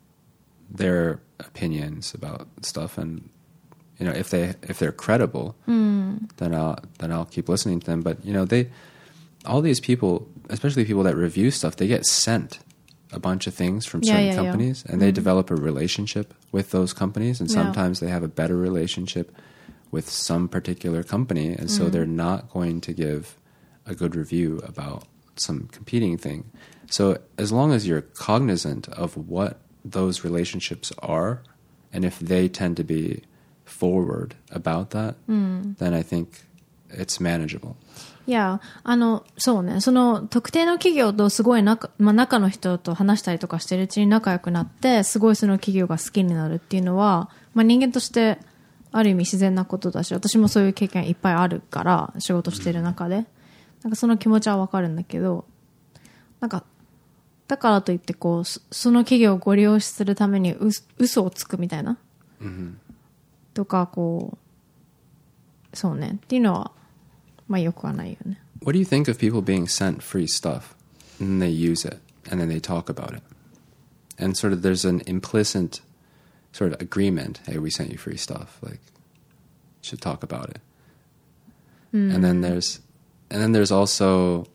their opinions about stuff, and you know, if they if they're credible, mm. then I'll then I'll keep listening to them. But you know, they all these people, especially people that review stuff, they get sent a bunch of things from certain yeah, yeah, companies, yeah. and they mm. develop a relationship with those companies, and sometimes yeah. they have a better relationship with some particular company, and so mm. they're not going to give a good review about some competing thing. So as long as you're cognizant of what those relationships are, and if they tend to be forward about that, mm. then I think it's manageable. いや、あの、そうね、その特定の企業とすごい仲、まあ、中の人と話したりとかしてるうちに仲良くなって、すごいその企業が好きになるっていうのは、まあ、人間としてある意味自然なことだし、私もそういう経験いっぱいあるから、仕事してる中で。なんかその気持ちはわかるんだけど、なんか、だからといってこう、その企業をご利用するためにう嘘をつくみたいな、mm-hmm. とか、こう、そうね、っていうのは、まあよくはないよね。 What do you think of people being sent free stuff and then they use it and then they talk about it? And sort of there's an implicit sort of agreement, hey, we sent you free stuff, like, you should talk about it. Mm. And then there's and then there's also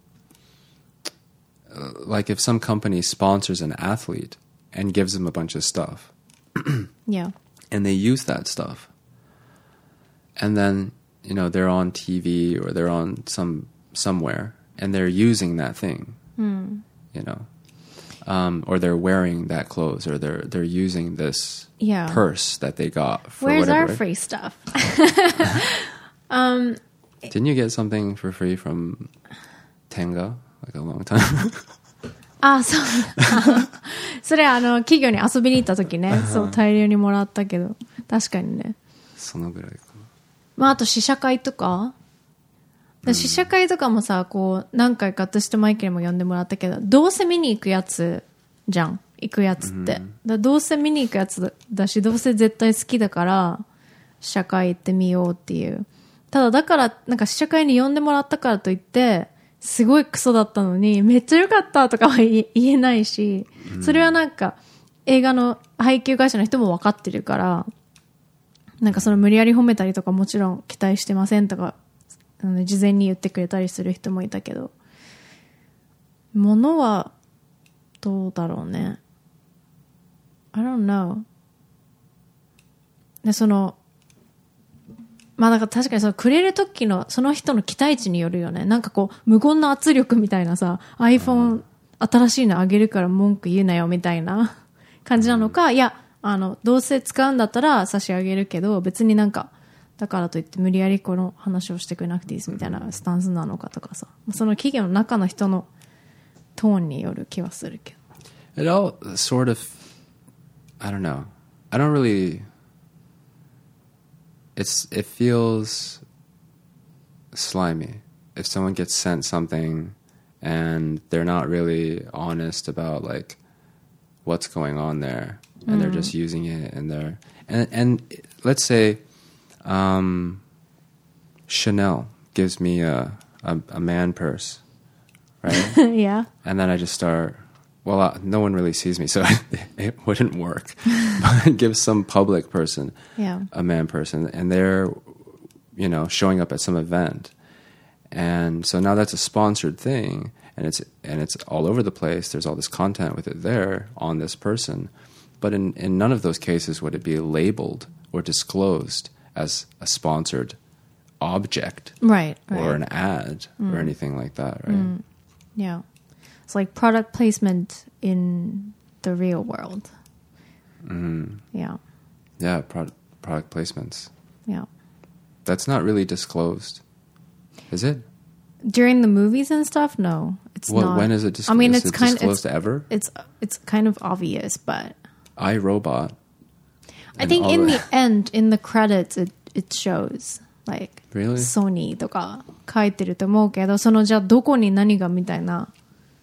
uh, like if some company sponsors an athlete and gives them a bunch of stuff. Yeah. And they use that stuff. And then you know, they're on T V or they're on some somewhere and they're using that thing, mm. you know, um, or they're wearing that clothes or they're they're using this yeah. purse that they got for Where's whatever. Where's our free stuff? um, Didn't you get something for free from Tenga like a long time? あ、そう。それあの企業に遊びに行った時ね、そう大量にもらったけど、確かにね。 そのぐらいか。 まあ、あと試写会とか、うん、試写会とかもさ、こう何回か私とマイケルも呼んでもらったけど、どうせ見に行くやつじゃん、行くやつって、うん、だどうせ見に行くやつだし、どうせ絶対好きだから試写会行ってみようっていう。ただだからなんか試写会に呼んでもらったからといってすごいクソだったのにめっちゃ良かったとかは言えないし、それはなんか映画の配給会社の人も分かってるから。なんかその無理やり褒めたりとかもちろん期待してませんとか事前に言ってくれたりする人もいたけど、物はどうだろうね。I don't know。でそのまあだから確かにそのくれる時のその人の期待値によるよね。なんかこう無言の圧力みたいなさ、 iPhone 新しいのあげるから文句言うなよみたいな感じなのか、いやあのどうせ使うんだったら差し上げるけど別になんかだからといって無理やりこの話をしてくれなくていいですみたいなスタンスなのかとかさ、その企業の中の人のトーンによる気はするけど。 It all sort of I don't know I don't really it's it feels slimy if someone gets sent something and they're not really honest about like what's going on there and mm. they're just using it and they're and and let's say um, Chanel gives me a, a a man purse, right? Yeah. And then I just start well uh, no one really sees me so it, it wouldn't work. But I give some public person yeah. a man purse and, and they're you know showing up at some event, and so now that's a sponsored thing. and it's and it's all over the place. There's all this content with it there on this person, but in, in none of those cases would it be labeled or disclosed as a sponsored object, right, right. or an ad mm. or anything like that, right? Mm. Yeah, it's like product placement in the real world. Mm. Yeah, yeah, product product placements. Yeah, that's not really disclosed, is it? During the movies and stuff, no, it's well, not. When is it disclosed? I mean, is it's it kind disclosed of ever. It's it's kind of obvious, but iRobot. I think in the end, in the credits, it it shows like really? Sony とか書いてると思うけど、そのじゃあどこに何がみたいな、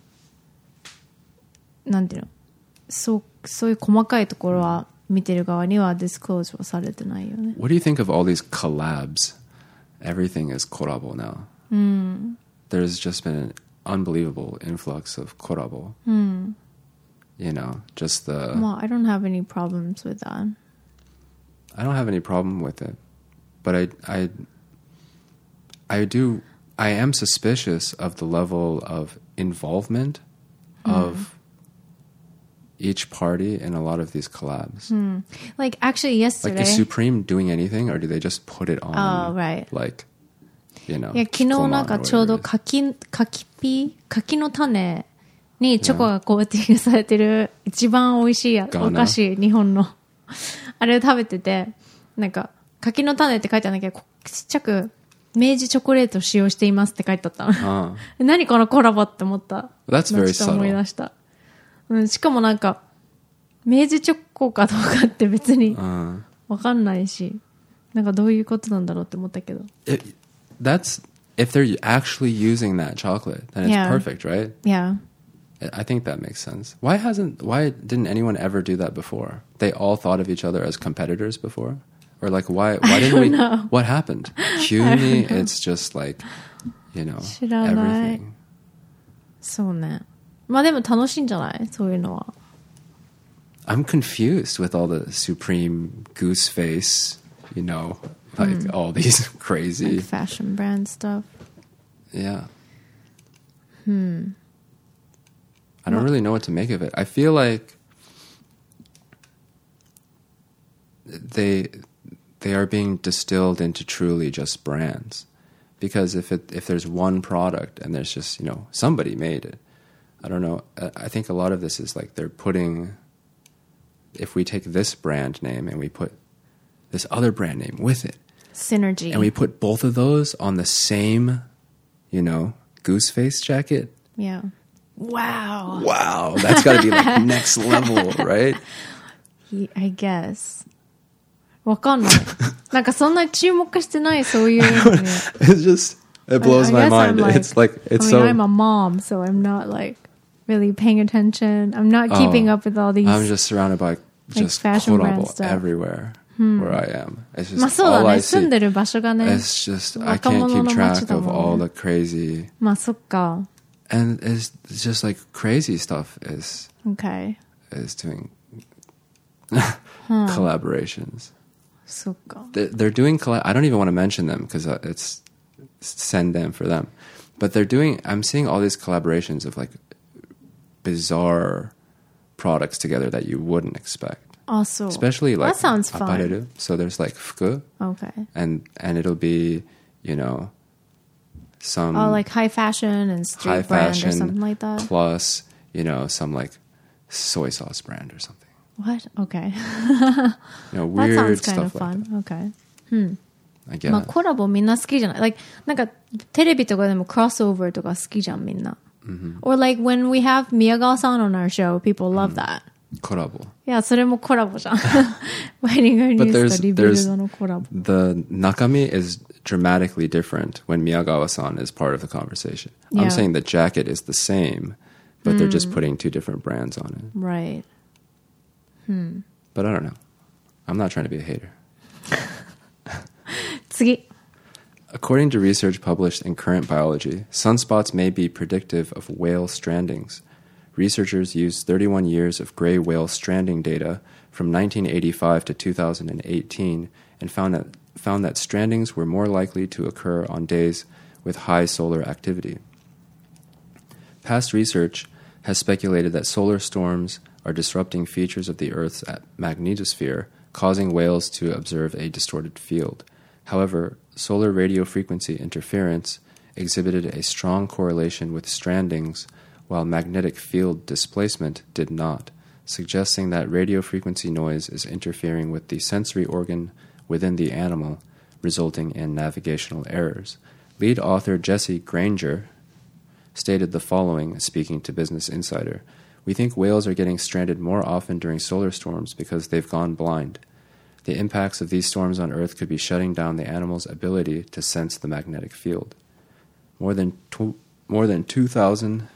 なんていうの、そうそういう細かいところは見てる側には disclose はされてないよね。 What do you think of all these collabs? Everything is collabo now. Mm. There's just been an unbelievable influx of collabo. Mm. You know, just the... Well, I don't have any problems with that. I don't have any problem with it. But I, I, I do... I am suspicious of the level of involvement mm. of each party in a lot of these collabs. Mm. Like, actually, yesterday... Like, is Supreme doing anything, or do they just put it on? Oh, right. Like, you know... いや、昨日なんかちょうど柿、柿ピー柿の種にチョコがコーティングされてる一番美味しいやお菓子、日本の。あれを食べてて、なんか、柿の種って書いてあるんだけど、ちっちゃく、明治チョコレートを使用していますって書いてあったの。 Uh. 何このコラボって思った。 That's very subtle. ちょっと思い出した。うん、しかもなんか、明治チョコかどうかって別にわかんないし、なんかどういうことなんだろうって思ったけど。 It, that's, if they're actually using that chocolate, then it's yeah. perfect, right? Yeah. I think that makes sense. Why hasn't, why didn't anyone ever do that before? They all thought of each other as competitors before? Or like, why, why didn't we, know. what happened? Cuny, it's just like, you know, 知らない。 everything. そうね。まあでも楽しいんじゃないそういうのは。 I'm confused with all the Supreme Goose Face, you know, like mm. all these crazy... Like fashion brand stuff. Yeah. Hmm. I don't what? really know what to make of it. I feel like they they are being distilled into truly just brands. Because if it if there's one product and there's just, you know, somebody made it, I don't know. I think a lot of this is like they're putting... If we take this brand name and we put this other brand name with it. Synergy. And we put both of those on the same, you know, goose face jacket. Yeah. Wow. Wow. That's got to be like next level, right? I guess. わかんない。なんかそんなに注目してないそういうのね。 It's just, it blows I, I my mind. Like, it's like, it's I mean, so... I'm a mom, so I'm not like really paying attention. I'm not keeping oh, up with all these... I'm just surrounded by just like korabo everywhere hmm. where I am. It's just まあそうだね。 all I see. 住んでる場所がね。 It's just, I can't keep track of all the crazy... まあそっか。 And it's just like crazy stuff is... Okay. Is doing collaborations. そっか。 They're, they're doing... Colla- I don't even want to mention them because it's... Send them for them. But they're doing... I'm seeing all these collaborations of like bizarre products together that you wouldn't expect. Also, especially like that sounds fun. Apareru. So there's like fuku. Okay. And and it'll be, you know, some oh like high fashion and street high brand fashion or something like that. Plus, you know, some like soy sauce brand or something. What? Okay. You know, weird that sounds kind stuff of fun. like that. Okay. Hmm. I guess. まあコラボみんな好きじゃない。Like なんかテレビとかでもクロスオーバーとか好きじゃんみんな。 Mm-hmm. Or like when we have Miyagawa-san on our show, people love mm. that. コラボ。 いや、それもコラボじゃん。ワイリングニュースとリビルドのコラボ。 The nakami is dramatically different when Miyagawa-san is part of the conversation. Yeah. I'm saying the jacket is the same, but mm. they're just putting two different brands on it. Right. Hmm. But I don't know. I'm not trying to be a hater. 次。 According to research published in Current Biology, sunspots may be predictive of whale strandings. Researchers used thirty-one years of gray whale stranding data from nineteen eighty-five to two thousand eighteen and found that, found that strandings were more likely to occur on days with high solar activity. Past research has speculated that solar storms are disrupting features of the Earth's magnetosphere, causing whales to observe a distorted field. However, solar radio frequency interference exhibited a strong correlation with strandings, while magnetic field displacement did not, suggesting that radio frequency noise is interfering with the sensory organ within the animal, resulting in navigational errors. Lead author Jesse Granger stated the following, speaking to Business Insider: "We think whales are getting stranded more often during solar storms because they've gone blind. The impacts of these storms on Earth could be shutting down the animal's ability to sense the magnetic field. More than tw- more than two thousand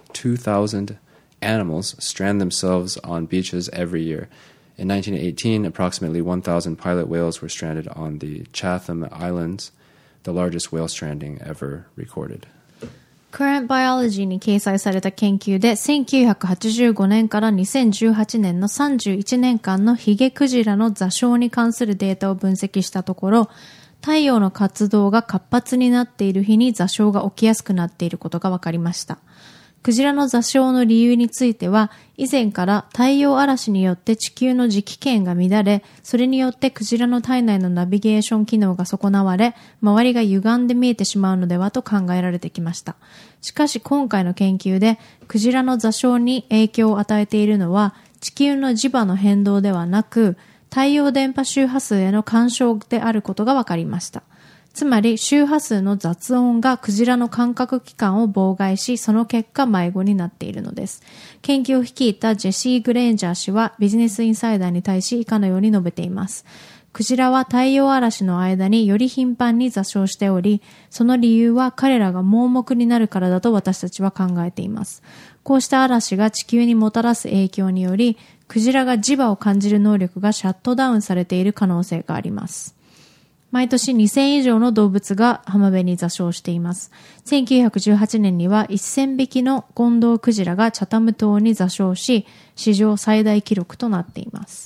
animals strand themselves on beaches every year. In nineteen eighteen, approximately one thousand pilot whales were stranded on the Chatham Islands, the largest whale stranding ever recorded." Current Biology に掲載された研究で、せんきゅうひゃくはちじゅうごねんからにせんじゅうはちねんのさんじゅういちねんかんのヒゲクジラの座礁に関するデータを分析したところ、太陽の活動が活発になっている日に座礁が起きやすくなっていることが分かりました。クジラの座礁の理由については、以前から太陽嵐によって地球の磁気圏が乱れ、それによってクジラの体内のナビゲーション機能が損なわれ、周りが歪んで見えてしまうのではと考えられてきました。しかし今回の研究で、クジラの座礁に影響を与えているのは、地球の磁場の変動ではなく、太陽電波周波数への干渉であることが分かりました。つまり周波数の雑音がクジラの感覚器官を妨害し、その結果迷子になっているのです。研究を率いたジェシー・グレンジャー氏はビジネスインサイダーに対し以下のように述べています。クジラは太陽嵐の間により頻繁に座礁しており、その理由は彼らが盲目になるからだと私たちは考えています。こうした嵐が地球にもたらす影響により、クジラが磁場を感じる能力がシャットダウンされている可能性があります。毎年にせん以上の動物が浜辺に座礁しています。せんきゅうひゃくじゅうはちねんにはせんびきのゴンドウクジラがチャタム島に座礁し、史上最大記録となっています。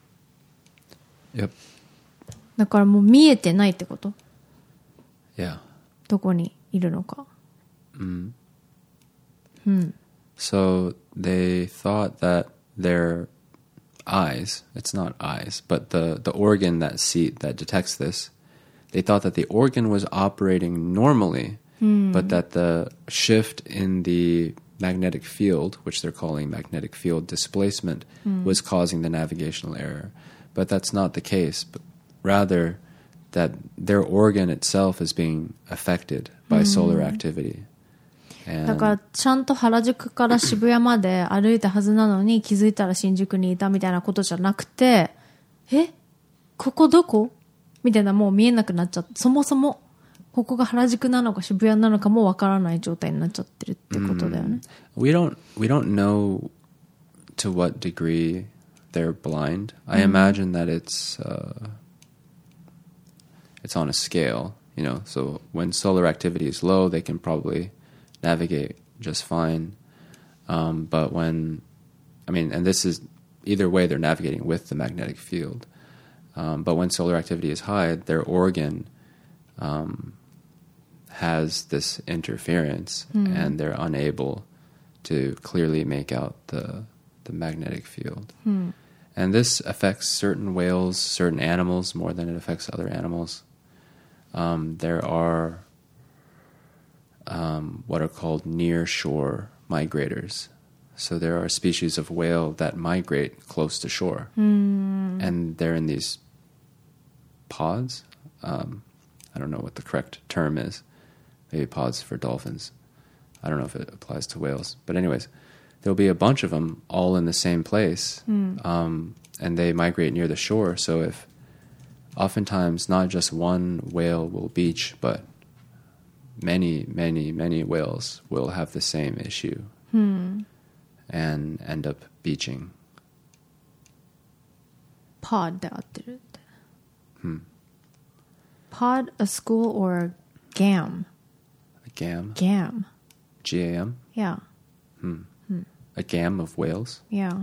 Yep. だからもう見えてないってこと？ Yeah. どこにいるのか。 Mm. うん。 So they thought that their eyes, it's not eyes, but the, the organ that see, that detects this, they thought that the organ was operating normally, mm. but that the shift in the magnetic field, which they're calling magnetic field displacement, mm. was causing the navigational error. But that's not the case, but rather that their organ itself is being affected by mm. solar activity. だからちゃんと原宿から渋谷まで歩いたはずなのに気づいたら新宿にいたみたいなことじゃなくて、えここどこみたいな、もう見えなくなっちゃって、そもそもここが原宿なのか渋谷なのかもわからない状態になっちゃってるってことだよね。 Mm. We don't, we don't know to what degree they're blind. I mm. imagine that it's, uh, it's on a scale, you know, so when solar activity is low, they can probably navigate just fine. Um, but when, I mean, and this is, either way, they're navigating with the magnetic field. Um, but when solar activity is high, their organ um, has this interference, mm. and they're unable to clearly make out the, the magnetic field. Mm. And this affects certain whales, certain animals, more than it affects other animals. Um, there are Um, what are called near-shore migrators. So there are species of whale that migrate close to shore. Mm. And they're in these pods. Um, I don't know what the correct term is. Maybe pods for dolphins. I don't know if it applies to whales. But anyways, there'll be a bunch of them all in the same place. Mm. Um, and they migrate near the shore. So if oftentimes not just one whale will beach, but many, many, many whales will have the same issue hmm. and end up beaching. Pod で合ってるって。 Hmm. Pod, a school, or a gam? A gam? Gam. G A M? Yeah. Hmm. Hmm. A gam of whales? Yeah.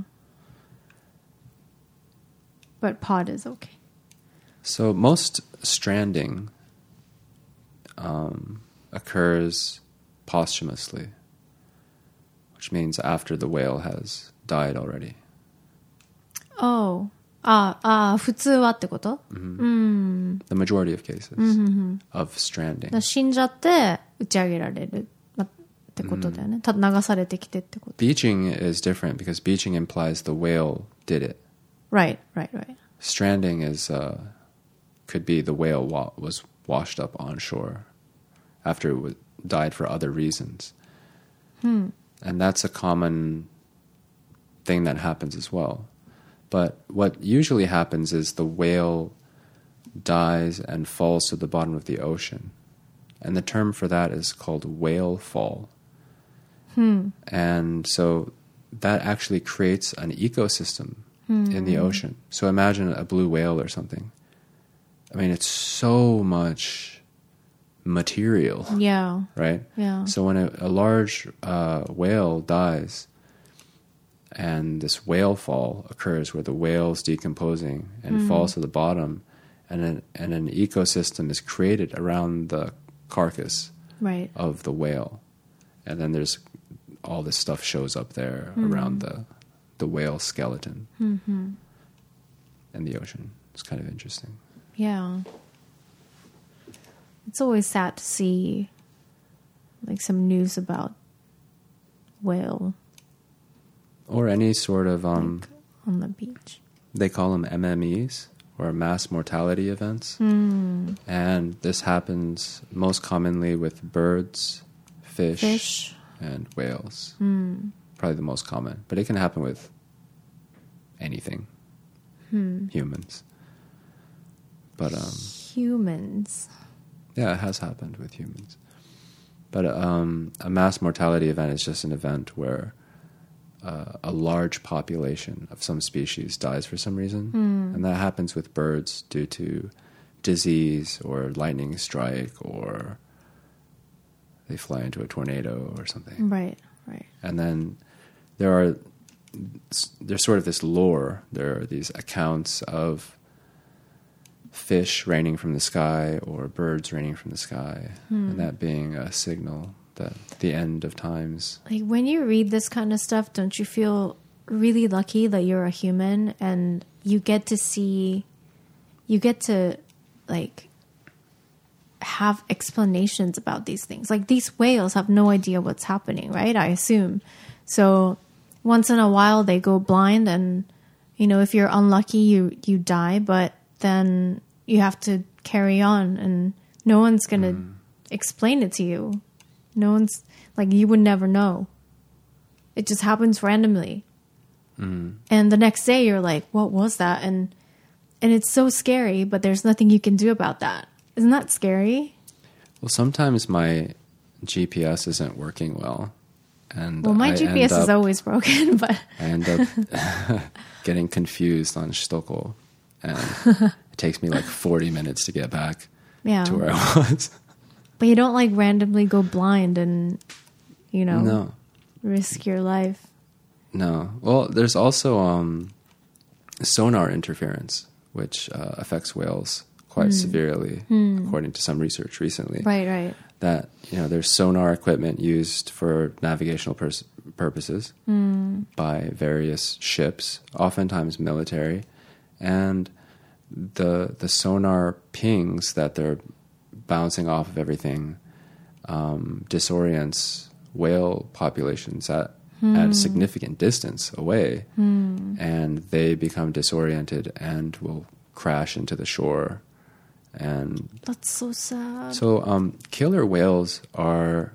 But pod is okay. So most stranding um, occurs posthumously. which means after the whale has died already. Oh. ああ、普通はってこと？ Mm-hmm. The majority of cases of stranding. だ死んじゃって打ち上げられるってことだよね。ただ流されてきてってこと。 Beaching is different because beaching implies the whale did it. Right, right, right. Stranding is uh, could be the whale wa- was washed up on shore after it was, died for other reasons. Hmm. And that's a common thing that happens as well. But what usually happens is the whale dies and falls to the bottom of the ocean. And the term for that is called whale fall. Hmm. And so that actually creates an ecosystem hmm. in the ocean. So imagine a blue whale or something. I mean, it's so much material. Yeah. Right? Yeah. So when a, a large uh, whale dies, and this whale fall occurs where the whale's decomposing and mm. falls to the bottom, and an, and an ecosystem is created around the carcass right. of the whale. And then there's all this stuff shows up there mm. around the the whale skeleton mm-hmm. in the ocean. It's kind of interesting. Yeah. It's always sad to see like some news about whale. Or any sort of... Um, like on the beach. They call them M M Es, or mass mortality events. Mm. And this happens most commonly with birds, fish, fish. and whales. Mm. Probably the most common. But it can happen with anything. Hmm. Humans. But um, humans. Yeah, it has happened with humans. But um, a mass mortality event is just an event where uh, a large population of some species dies for some reason. Mm. And that happens with birds due to disease or lightning strike, or they fly into a tornado or something. Right, right. And then there are there's sort of this lore. There are these accounts of fish raining from the sky or birds raining from the sky, hmm. and that being a signal that the end of times. Like when you read this kind of stuff, don't you feel really lucky that you're a human and you get to see, you get to like have explanations about these things. Like these whales have no idea what's happening, right? I assume. So once in a while they go blind, and you know, if you're unlucky, you, you die, but then you have to carry on, and no one's going to mm. explain it to you. No one's like, you would never know. It just happens randomly. Mm. And the next day you're like, what was that? And, and it's so scary, but there's nothing you can do about that. Isn't that scary? Well, sometimes my G P S isn't working well. And well, my I G P S up, is always broken, but I end up getting confused on Shitoko, and it takes me like forty minutes to get back yeah. to where I was. But you don't like randomly go blind and, you know, no. risk your life. No. Well, there's also um, sonar interference, which uh, affects whales quite mm. severely, mm. according to some research recently. Right, right. That, you know, there's sonar equipment used for navigational pers- purposes mm. by various ships, oftentimes military, and the the sonar pings that they're bouncing off of everything um, disorients whale populations at, mm. at a significant distance away, mm. and they become disoriented and will crash into the shore. And that's so sad. So um, killer whales are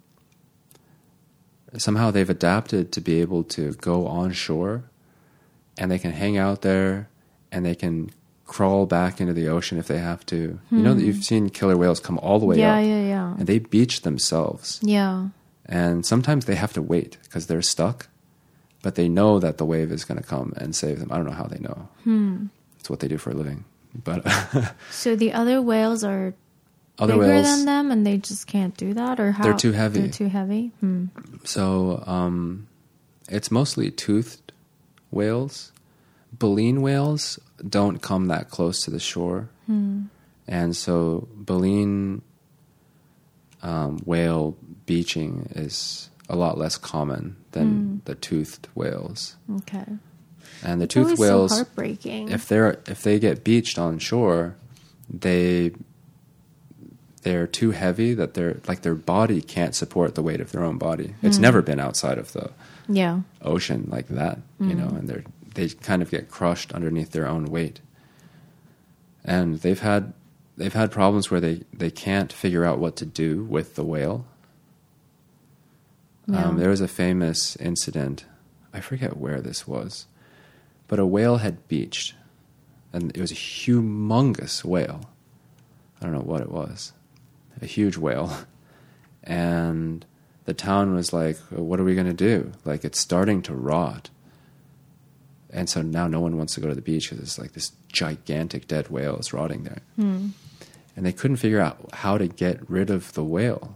somehow they've adapted to be able to go on shore, and they can hang out there, and they can crawl back into the ocean if they have to. Hmm. You know that you've seen killer whales come all the way yeah, up, yeah, yeah, and they beach themselves. Yeah, and sometimes they have to wait because they're stuck, but they know that the wave is going to come and save them. I don't know how they know. Hmm. It's what they do for a living. But so the other whales are other bigger whales, than them, and they just can't do that, or how? They're too heavy. They're too heavy. Hmm. So um, it's mostly toothed whales. Baleen whales don't come that close to the shore, hmm. and so baleen um, whale beaching is a lot less common than mm. the toothed whales. Okay. And the it's toothed whales, so heartbreaking. if they're if they get beached on shore, they they're too heavy that they're like their body can't support the weight of their own body. It's mm. never been outside of the yeah. ocean like that, mm. you know, and they're they kind of get crushed underneath their own weight. And they've had they've had problems where they, they can't figure out what to do with the whale. Yeah. Um, there was a famous incident, I forget where this was, but a whale had beached, and it was a humongous whale. I don't know what it was. A huge whale. And the town was like, what are we going to do? Like, it's starting to rot. And so now no one wants to go to the beach because it's like this gigantic dead whale is rotting there. Mm. And they couldn't figure out how to get rid of the whale.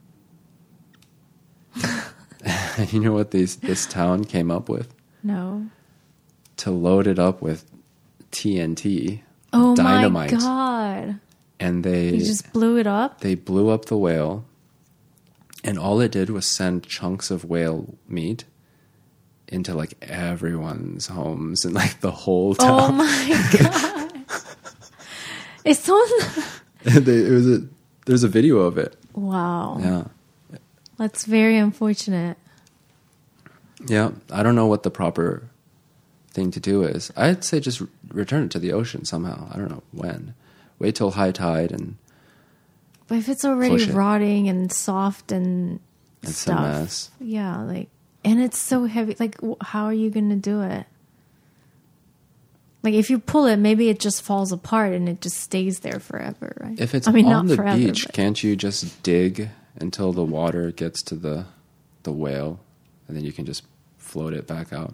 You know what these this town came up with? No. To load it up with T N T, oh dynamite. Oh my God. And they... They just blew it up? They blew up the whale, and all it did was send chunks of whale meat into like everyone's homes and like the whole town. Oh my God. It's so... they, it was a, there's a video of it. Wow. Yeah. That's very unfortunate. Yeah. I don't know what the proper thing to do is. I'd say just return it to the ocean somehow. I don't know when. Wait till high tide and... But if it's already rotting and soft and it's stuff... a mess. Yeah, like... And it's so heavy. Like, how are you going to do it? Like, if you pull it, maybe it just falls apart and it just stays there forever, right? If it's I mean, on not the forever, beach, but... can't you just dig until the water gets to the the whale, and then you can just float it back out?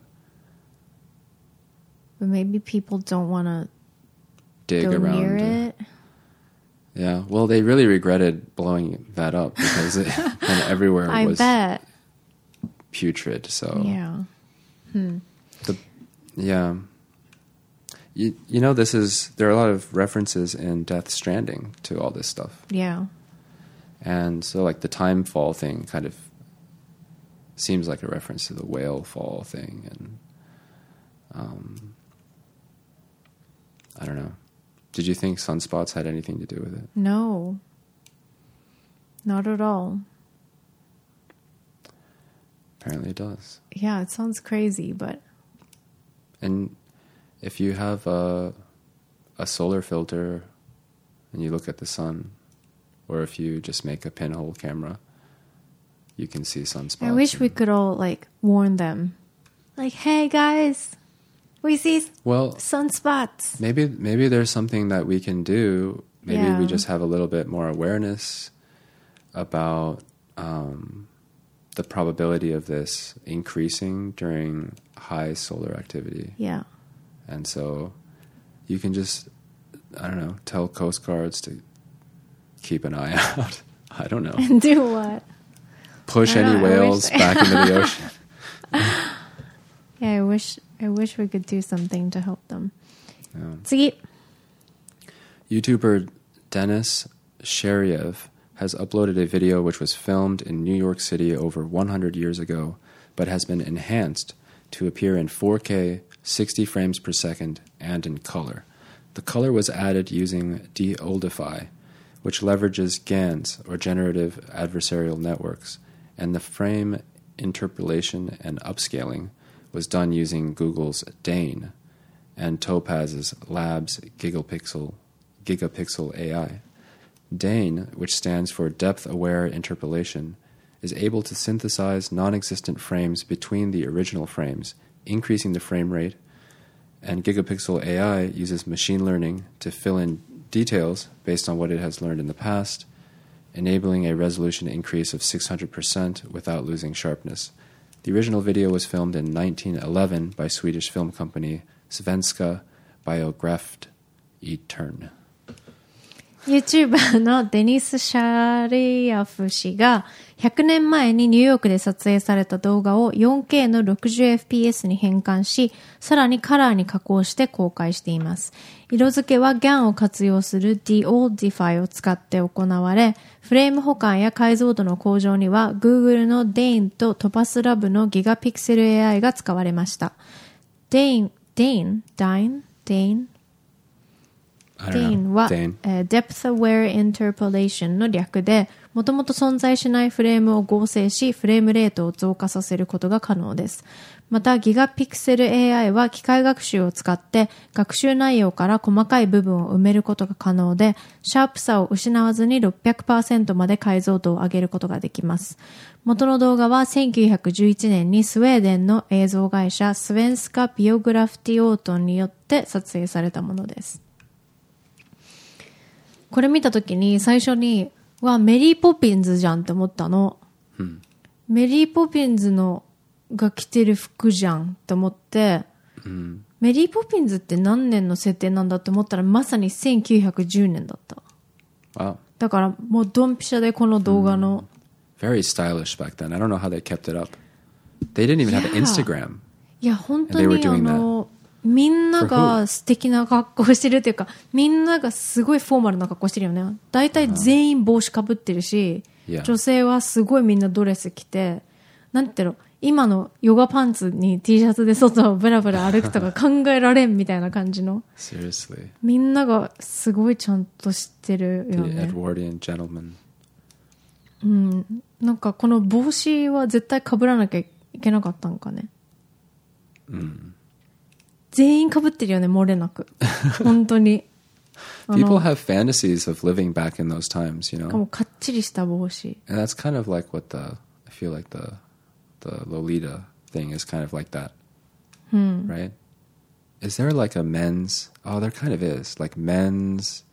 But maybe people don't want to dig go around near uh, it. Yeah, well, they really regretted blowing that up because it, and everywhere I was bet. putrid. So yeah, hmm. the yeah, you you know this is there are a lot of references in Death Stranding to all this stuff. Yeah, and so like the time fall thing kind of seems like a reference to the whale fall thing, and um, I don't know. Did you think sunspots had anything to do with it? No. Not at all. Apparently it does. Yeah, it sounds crazy, but... And if you have a, a solar filter and you look at the sun, or if you just make a pinhole camera, you can see sunspots. I wish we could all, like, warn them. Like, hey, guys... We see well, sunspots. Maybe maybe there's something that we can do. Maybe yeah. we just have a little bit more awareness about um, the probability of this increasing during high solar activity. Yeah. And so you can just, I don't know, tell Coast Guards to keep an eye out. I don't know. And do what? Push any know, whales back into the ocean. Yeah, I wish... I wish we could do something to help them. Yeah. See? YouTuber Denis Sheriev has uploaded a video which was filmed in New York City over one hundred years ago, but has been enhanced to appear in four K, sixty frames per second, and in color. The color was added using De-Oldify, which leverages GANs, or Generative Adversarial Networks, and the frame interpolation and upscaling was done using Google's Dane and Topaz's Labs Gigapixel, Gigapixel A I. Dane, which stands for Depth-Aware Interpolation, is able to synthesize non-existent frames between the original frames, increasing the frame rate, and Gigapixel A I uses machine learning to fill in details based on what it has learned in the past, enabling a resolution increase of six hundred percent without losing sharpness. The original video was filmed in nineteen eleven by Swedish film company Svenska Biographed Etern. YouTuber のデニス・シャリアフ氏がひゃくねんまえにニューヨークで撮影された動画を よんケー の ろくじゅうエフピーエス に変換し、さらにカラーに加工して公開しています。色付けは ジェーエヌ を活用する Deoldify を使って行われ、フレーム保管や解像度の向上には Google の デイン と Topaz Lab のギガピクセル エーアイ が使われました。デイン、デイン、ダイン、デインデインは、えー、Depth Aware Interpolation の略で、もともと存在しないフレームを合成し、フレームレートを増加させることが可能です。また、ギガピクセル エーアイ は機械学習を使って、学習内容から細かい部分を埋めることが可能で、シャープさを失わずに ろっぴゃくパーセント まで解像度を上げることができます。元の動画はせんきゅうひゃくじゅういちねんにスウェーデンの映像会社スウェンスカ・ビオグラフティオートンによって撮影されたものです。これ見たときに最初に、わ、メリーポピンズじゃんって思ったの。うん、メリーポピンズのが着てる服じゃんって思って、うん、メリーポピンズって何年の設定なんだって思ったらまさにせんきゅうひゃくじゅうねんだった。 あ、 だからもうドンピシャでこの動画の。 うん、Very stylish back then. I don't know how they kept it up. They didn't even have an Instagram. いや、本当にあの、みんなが素敵な格好してるっていうか、みんながすごいフォーマルな格好してるよね。大体全員帽子かぶってるし、uh-huh. 女性はすごいみんなドレス着て、なんていうの、今のヨガパンツに T シャツで外をブラブラ歩くとか考えられんみたいな感じの。 Seriously. みんながすごいちゃんとしてるよね。 The Edwardian gentleman. うん。なんかこの帽子は絶対被らなきゃいけなかったんかね。 うん。 全員被ってるよね、漏れなく。本当に。 People have fantasies of living back in those times, you know? かもかっちりした帽子。 And that's kind of like what the, I feel like the, the Lolita thing is kind of like that. Hmm. Right? Is there like a men's, oh, there kind of is, like men's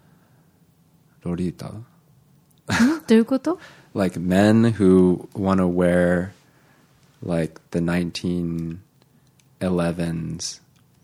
Lolita? どういうこと Like men who want to wear like the nineteen elevens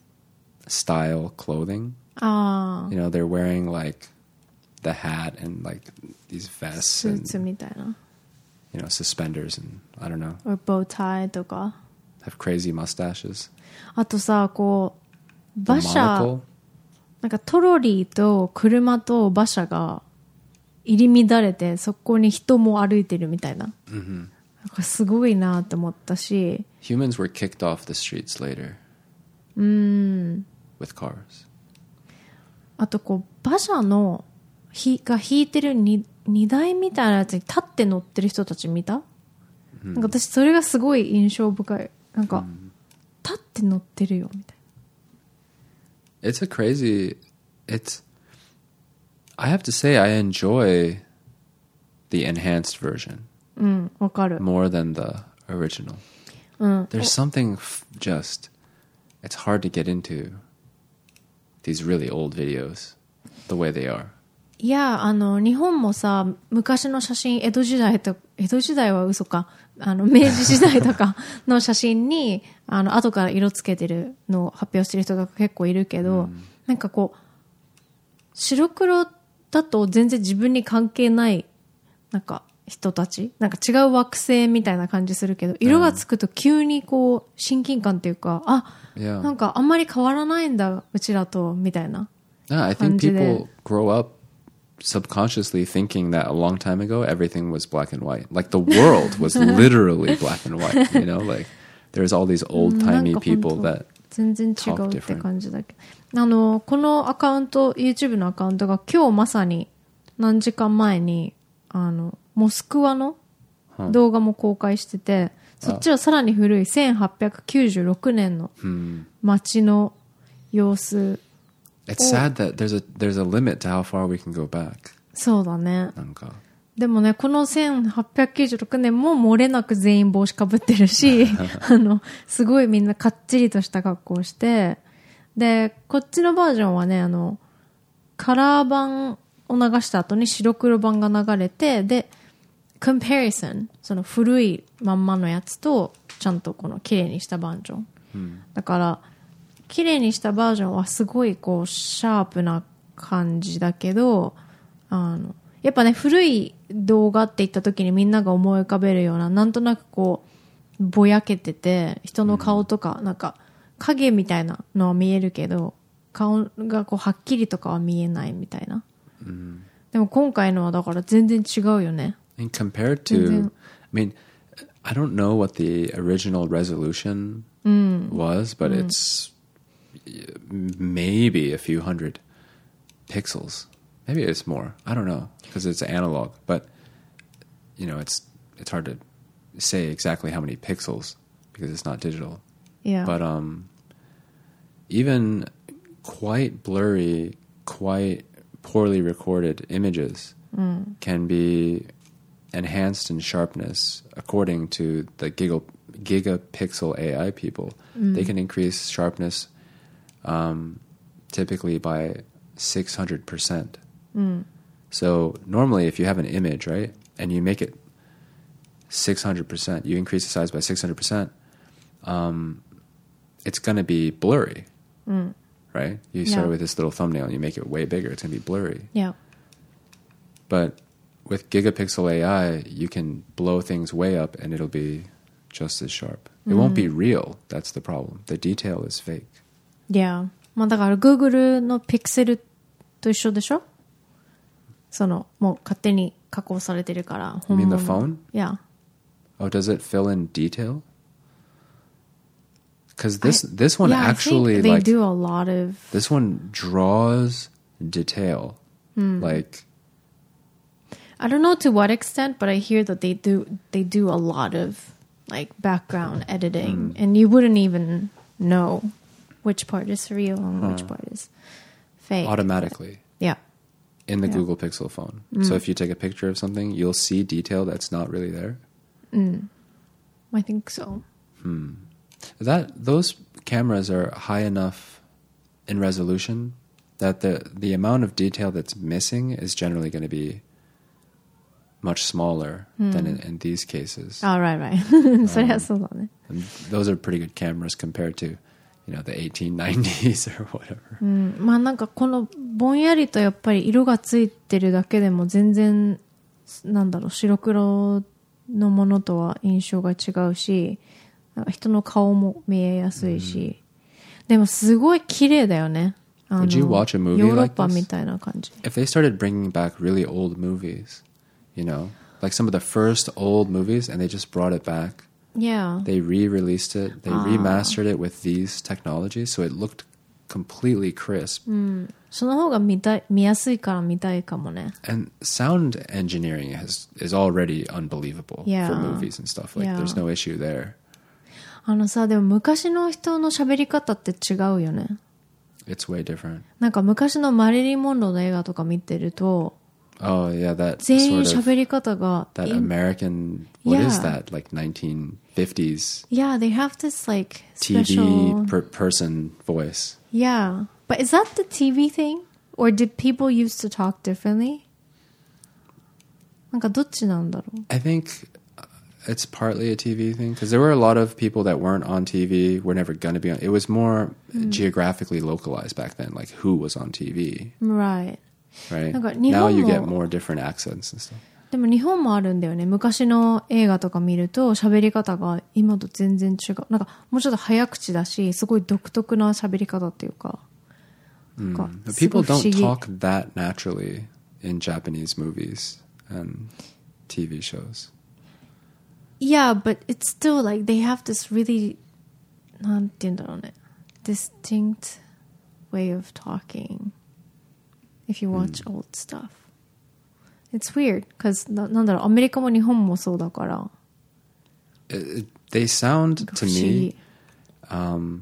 style clothing. Ah. You know, they're wearing like the hat and like these vests and, スーツみたいな。 you know, suspenders and I don't know. Or bow tie とか。 Have crazy mustaches. あとさ、こう、馬車、なんかトロリーと車と馬車が入り乱れて、そこに人も歩いてるみたいな。 Mm-hmm. なんかすごいなって思ったし。 Humans were kicked off the streets later. うーん。 With cars. あとこう馬車のひが引いてる荷台みたいなやつに立って乗ってる人たち見た？うん、なんか私それがすごい印象深い。なんか、うん、立って乗ってるよみたいな。It's a crazy. It's. I have to say I enjoy the enhanced version. うん、わかる。 More than the original. うん。 There's something f- just. It's hard to get into these really old videos the way they are. いや、あの日本もさ、昔の写真、江戸時代と江戸時代は嘘か、あの明治時代とかの写真にあの後から色つけてるのを発表してる人が結構いるけど、うん、なんかこう白黒だと全然自分に関係ないなんか人たち、なんか違う惑星みたいな感じするけど、色がつくと急にこう親近感っていうか、あ、 yeah. なんかあんまり変わらないんだうちらとみたいな。 Yeah, I think people grow up subconsciously thinking that a long time ago everything was black and white. Like the world was literally black and white, you know? Like there's all these old-timey people that 全然違うって感じだけど。あの、このアカウント、YouTube のアカウントが今日まさに何時間前に、あの、モスクワの動画も公開してて、そっちはさらに古いせんはっぴゃくきゅうじゅうろくねんの街の様子。 It's sad that there's a there's a limit to how far we can go back. そうだね。 なんかでもね、このせんはっぴゃくきゅうじゅうろくねんも漏れなく全員帽子かぶってるし、あの、すごいみんなかっちりとした格好をして、で、こっちのバージョンはね、あの、カラー版を流した後に白黒版が流れて、で、comparison、その古いまんまのやつと、ちゃんとこの綺麗にしたバージョン。うん、だから、綺麗にしたバージョンはすごいこうシャープな感じだけど、 あの、やっぱね、古い動画って言った時にみんなが思い浮かべるような、なんとなくこう、ぼやけてて、人の顔とか、なんか、影みたいなのは見えるけど、顔がこう、はっきりとかは見えないみたいな。うん、でも今回のはだから全然違うよね。 And compared to, I mean, I don't know what the original resolution was, but it's maybe a few hundred pixels. Maybe it's more. I don't know because it's analog. But you know, it's it's hard to say exactly how many pixels because it's not digital. Yeah. But um, even quite blurry, quite poorly recorded images mm. can be enhanced in sharpness according to the giga, gigapixel A I people. Mm. They can increase sharpness um, typically by six hundred percent. Mm. So normally if you have an image, right, and you make it six hundred percent, you increase the size by six hundred percent, um, it's going to be blurry, mm. right? You start yeah. with this little thumbnail and you make it way bigger. It's going to be blurry. Yeah. But with gigapixel A I, you can blow things way up and it'll be just as sharp. It mm. won't be real. That's the problem. The detail is fake. Yeah. まあだから Google の Pixel と一緒でしょ？そのもう勝手に加工されてるから。 You mean the phone? Yeah. Oh, does it fill in detail? Because this I, this one yeah, actually I think they like do a lot of. This one draws detail, mm. like. I don't know to what extent, but I hear that they do they do a lot of like background editing, mm. and you wouldn't even know which part is real and huh. which part is fake. Automatically. But, yeah. In the yeah. Google Pixel phone. Mm. So if you take a picture of something, you'll see detail that's not really there. Mm. I think so. Hmm. That those cameras are high enough in resolution that the the amount of detail that's missing is generally going to be much smaller mm. than in, in these cases. Oh, right, right. um, those are pretty good cameras compared to, you know, the eighteen nineties or whatever. うん、まあなんかこのぼんやりとやっぱり色がついてるだけでも全然なんだろう白黒のものとは印象が違うし、なんか人の顔も見えやすいし、うん、でもすごい綺麗だよね。あの Would you watch a movie ヨーロッ like パ this? みたいな感じ。 If they started bringing back really old movies, you know, like some of the first old movies, and they just brought it back. Yeah. They re-released it. They remastered it with these technologies, so it looked completely crisp. うん。その方が見たい、見やすいから見たいかもね。 And sound engineering has is already unbelievable yeah. for movies and stuff. Like, yeah. there's no issue there. あのさ、でも昔の人の喋り方って違うよね。 It's way different. なんか昔のマリリン・モンローの映画とか見てると、 Oh yeah, that 全員 sort of 喋り方が that American what yeah. is that like nineteen fifties? Yeah, they have this like T V special per person voice. Yeah, but is that the T V thing, or did people used to talk differently? なんかどっちなんだろう I think it's partly a T V thing because there were a lot of people that weren't on T V, were never going to be on. It was more mm. geographically localized back then, like who was on T V. Right. Right. Now you get more different accents and stuff. でも日本もあるんだよね。昔の映画とか見ると喋り方が今と全然違う。なんかもうちょっと早口だし、すごい独特な喋り方っていうか。 Mm. People don't talk that naturally in Japanese movies and T V shows. Yeah, but it's still like they have this really なんて言うんだろうね。distinct way of talking. If you watch mm. old stuff. It's weird, because な, なんだろう、アメリカも日本もそうだから。 It, they sound to me um,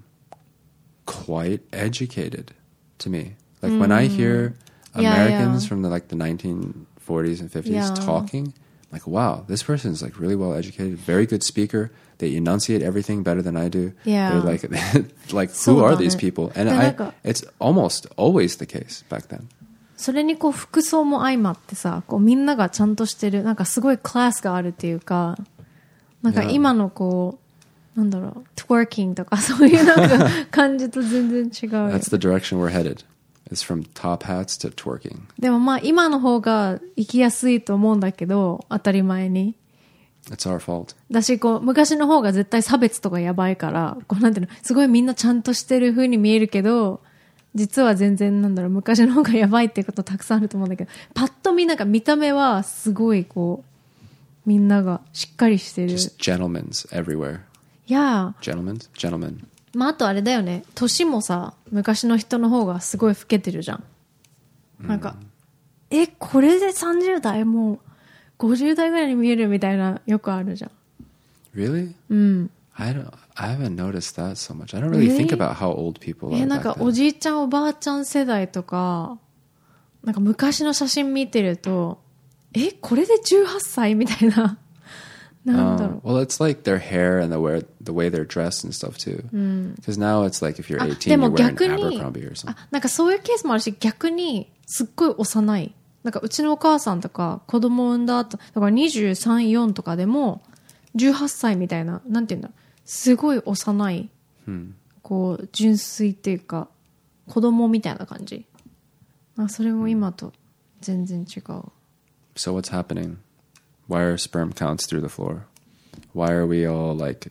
quite educated to me. Like mm. when I hear yeah, Americans yeah. from the like the nineteen forties and fifties yeah. talking, like wow, this person is like really well educated, very good speaker. They enunciate everything better than I do. Yeah. They're like, like who are these people? And I, it's almost always the case back then. それにこう服装も相まってさ、こうみんながちゃんとしてる、なんかすごいクラスがあるっていうか、なんか今のこう、なんだろう、トワーキングとかそういうなんか感じと全然違う。 That's the direction we're headed. It's from top hats to twerking. でもまあ今の方が生きやすいと思うんだけど、当たり前に。 It's our fault. だし、こう、昔の方が絶対差別とかやばいから、こうなんていうの、すごいみんなちゃんとしてる風に見えるけど、実は全然なんだろう、昔の方がやばいっていうことたくさんあると思うんだけど、パッと見なんか見た目はすごいこう、みんながしっかりしてる。 Just gentlemen's everywhere. いやー。 Gentlemen's? Gentlemen. まああとあれだよね、年もさ、昔の人の方がすごい老けてるじゃん。なんか、うん、え、これでさんじゅう代もう、ごじゅう代ぐらいに見えるみたいなよくあるじゃん。 Really? うん。 I don't, I haven't noticed that so much. I don't really think about how old people are. え、なんかおじいちゃんおばあちゃん世代とか、なんか昔の写真見てると、え、これでじゅうはっさいみたいな。なんだろう。 Um, well, it's like their hair and the way, the way they're dressed and stuff too. Because、うん、now it's like if you're eighteen, you're wearing Abercrombie or something. あ、なんかそういうケースもあるし、逆にすっごい幼い。なんかうちのお母さんとか子供産んだ後、だからにじゅうさん、よんとかでもじゅうはっさいみたいな、なんていうんだろう、すごい幼い、うん、こう純粋っていうか子供みたいな感じ。あ、それも今と全然違う。 So what's happening? Why are sperm counts through the floor? Why are we all like?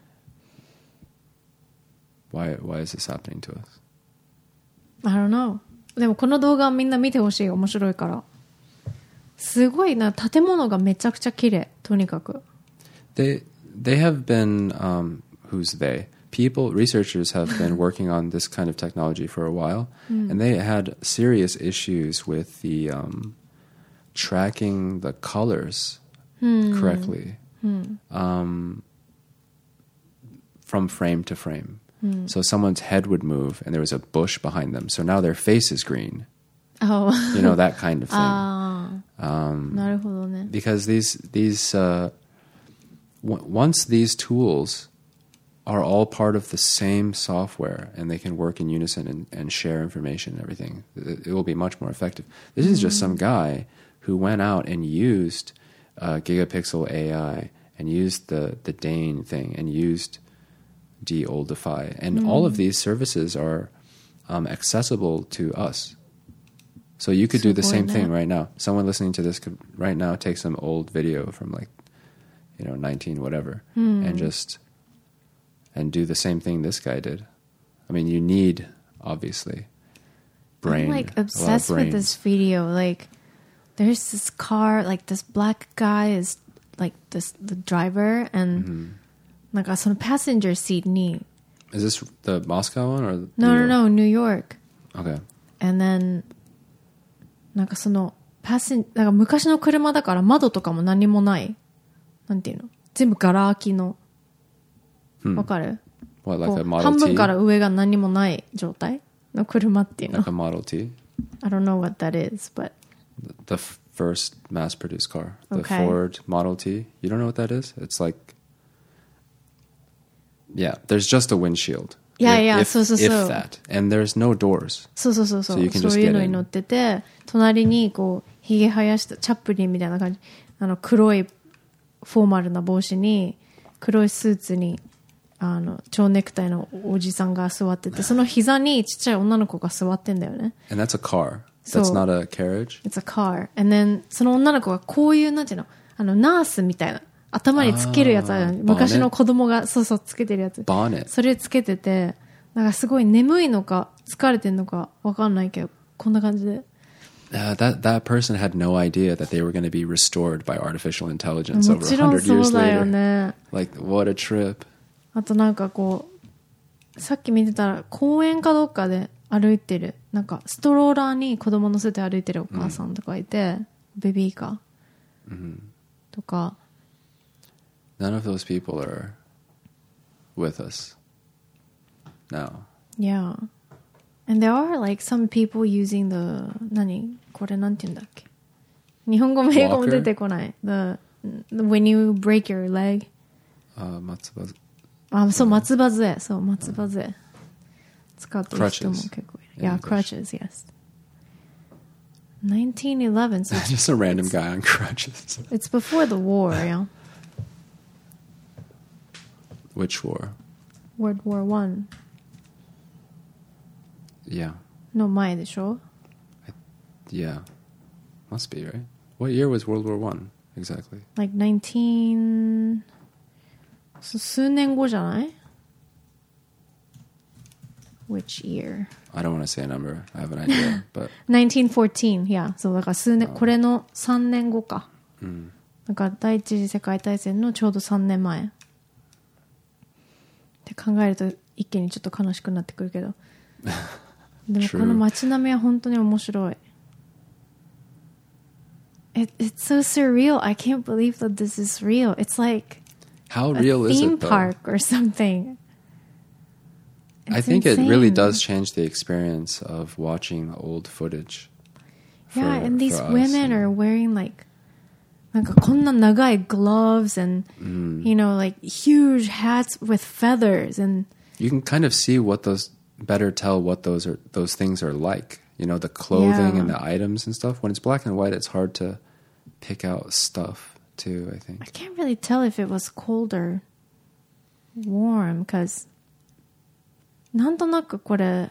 Why why is this happening to us? I don't know. でもこの動画みんな見てほしい。面白いから。すごいな、建物がめちゃくちゃ綺麗。とにかく。 They they have been um, who's they? People, researchers have been working on this kind of technology for a while, mm. and they had serious issues with the um, tracking the colors mm. correctly mm. Um, from frame to frame. Mm. So someone's head would move and there was a bush behind them. So now their face is green. Oh. You know, that kind of thing. Ah. Um, なるほどね. Because these, these uh, w- once these tools are all part of the same software and they can work in unison and, and share information and everything, it, it will be much more effective. This mm. is just some guy who went out and used uh, Gigapixel A I and used the, the Dane thing and used de-oldify. And mm. all of these services are um, accessible to us. So you could do the same thing right now. Someone listening to this could right now take some old video from like, you know, nineteen whatever mm. and just and do the same thing this guy did. I mean, you need, obviously, brain. I'm like obsessed with this video. Like, there's this car, like this black guy is like this the driver and mm-hmm. like on the passenger seat ni. Is this the Moscow one or no no no New York? Okay. And then なんかそのパセンなんか昔の車だから窓とかも何もない。なんていうの？全部ガラ空きの。わかる？ What, like a Model T? 半分から上が何もない状態の車っていうの。 Like a Model T? I don't know what that is, but the first mass-produced car, the okay. Ford Model T. You don't know what that is? It's like, yeah, there's just a windshield. Yeah, if, yeah, if, そうそうそう。 if that, and there's no doors. そうそうそうそう。 So you can just そういう get のに in. 乗ってて、隣にこうひげ生やしたチャップリンみたいな感じ、あの黒いフォーマルな帽子に黒いスーツにあの蝶ネクタイのおじさんが座ってて、その膝にちっちゃい女の子が座ってんだよね。 And that's a car. That's not a carriage. It's a car. And then その女の子がこういうなんていうの、あのナースみたいな頭につけるやつある。昔の子供がそうそうつけてるやつ。 Bonnet. それつけてて、なんかすごい眠いのか疲れてんのかわかんないけど、こんな感じで。 Uh, that that person had no idea that they were going to be restored by artificial intelligence over a hundred years later. Like, what a trip. あとなんかこう、さっき見てたら公園かどっかで歩いてる、なんかストローラーに子供乗せて歩いてるお母さんとかいて、うん、ベビーカー、うん、とか。 None of those people are with us now. Yeah. And there are like some people using the 何これなんて言うんだっけ日本語も英語も出てこない the, the when you break your leg あ、松葉あ、そう、松葉杖そう、松葉杖使ってる人も結構いる Yeah, crutches, yes nineteen eleven so Just a random guy on crutches It's before the war, yeah Which war? World War One Yeah. の前でしょ Yeah. Must be, right? What year was World War One exactly? Like nineteen... 数年後じゃない Which year? I don't want to say a number. I have an idea, but... nineteen fourteen, yeah. そう、だから数年、これのさんねんごか。 うん。 だから第一次世界大戦のちょうどさんねんまえ。って考えると一気にちょっと悲しくなってくるけど。でもこの街並みは本当に面白い。It, it's so surreal. I can't believe that this is real. It's like How real a is theme it, though? park or something. It's I think insane. it really does change the experience of watching old footage. For, Yeah, and these for us, women you know. are wearing like なんかこんな長い gloves and、mm. you know like huge hats with feathers and you can kind of see what those better tell what those are those things are like. You know, the clothing yeah. and the items and stuff. When it's black and white, it's hard to pick out stuff too, I think. I can't really tell if it was cold or warm because なんとなくこれ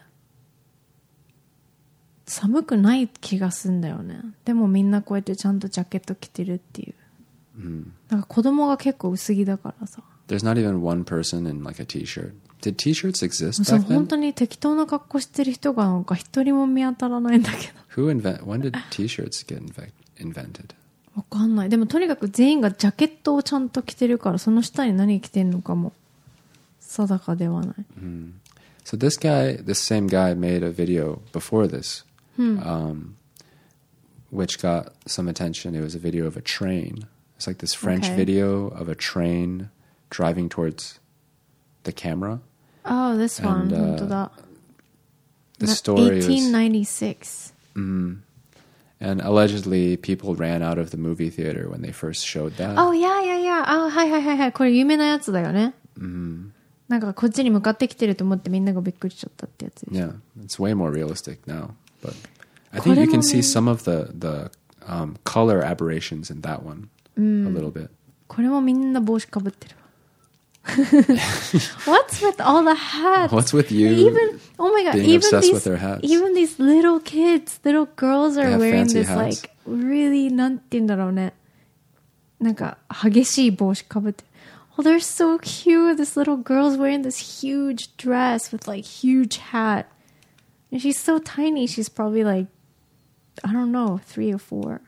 寒くない気がすんだよね。でもみんなこうやってちゃんとジャケット着てるっていう。 Mm. なんか子供が結構薄着だからさ。 There's not even one person in like a t-shirt. Did t-shirts exist そう back then? 本当に適当な格好してる人がなんか一人も見当たらないんだけど。 Who invent? When did t-shirts get inve- invented? わかんない。でもとにかく全員がジャケットをちゃんと着てるからその下に何着てるのかも定かではない。 Mm. So this guy, this same guy made a video before this, hmm. um, which got some attention. It was a video of a train. It's like this French okay. video of a train driving towards the camera. Oh, this one. And, uh, 本当だ。 The story is... eighteen ninety-six. Mm, and allegedly people ran out of the movie theater when they first showed that. Oh, yeah, yeah, yeah. あ、はいはいはいはい。これ有名なやつだよね。 Mm. なんかこっちに向かってきてると思ってみんながびっくりしちゃったってやつ。 Yeah, it's way more realistic now. But I think you can see some of the, the um, color aberrations in that one mm. a little bit. これもみんな帽子かぶってるわ。What's with all the hats? What's with you even, oh my God, being even obsessed these, with their hats? Even these little kids, little girls are wearing this hats. like really, なんて言うんだろうね。なんか激しい帽子かぶってる。Oh, they're so cute. This little girl's wearing this huge dress with like huge hat. And she's so tiny. She's probably like, I don't know, three or four.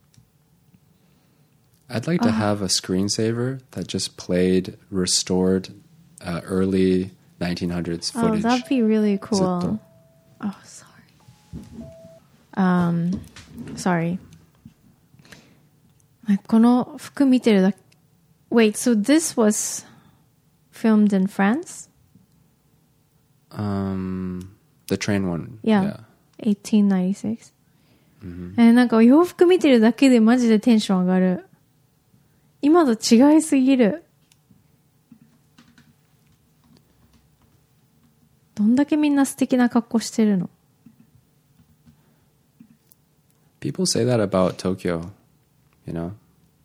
I'd like to uh, have a screensaver that just played restored uh, early nineteen hundreds footage. Oh, that'd be really cool. Oh, sorry. Um, sorry. この服見てるだけ Wait, so this was filmed in France? Um, the train one. Yeah. yeah. eighteen ninety-six. Mm-hmm. え、なんか洋服見てるだけでマジでテンション上がる。今と違いすぎる。どんだけみんな素敵な格好してるの？ People say that about Tokyo, you know?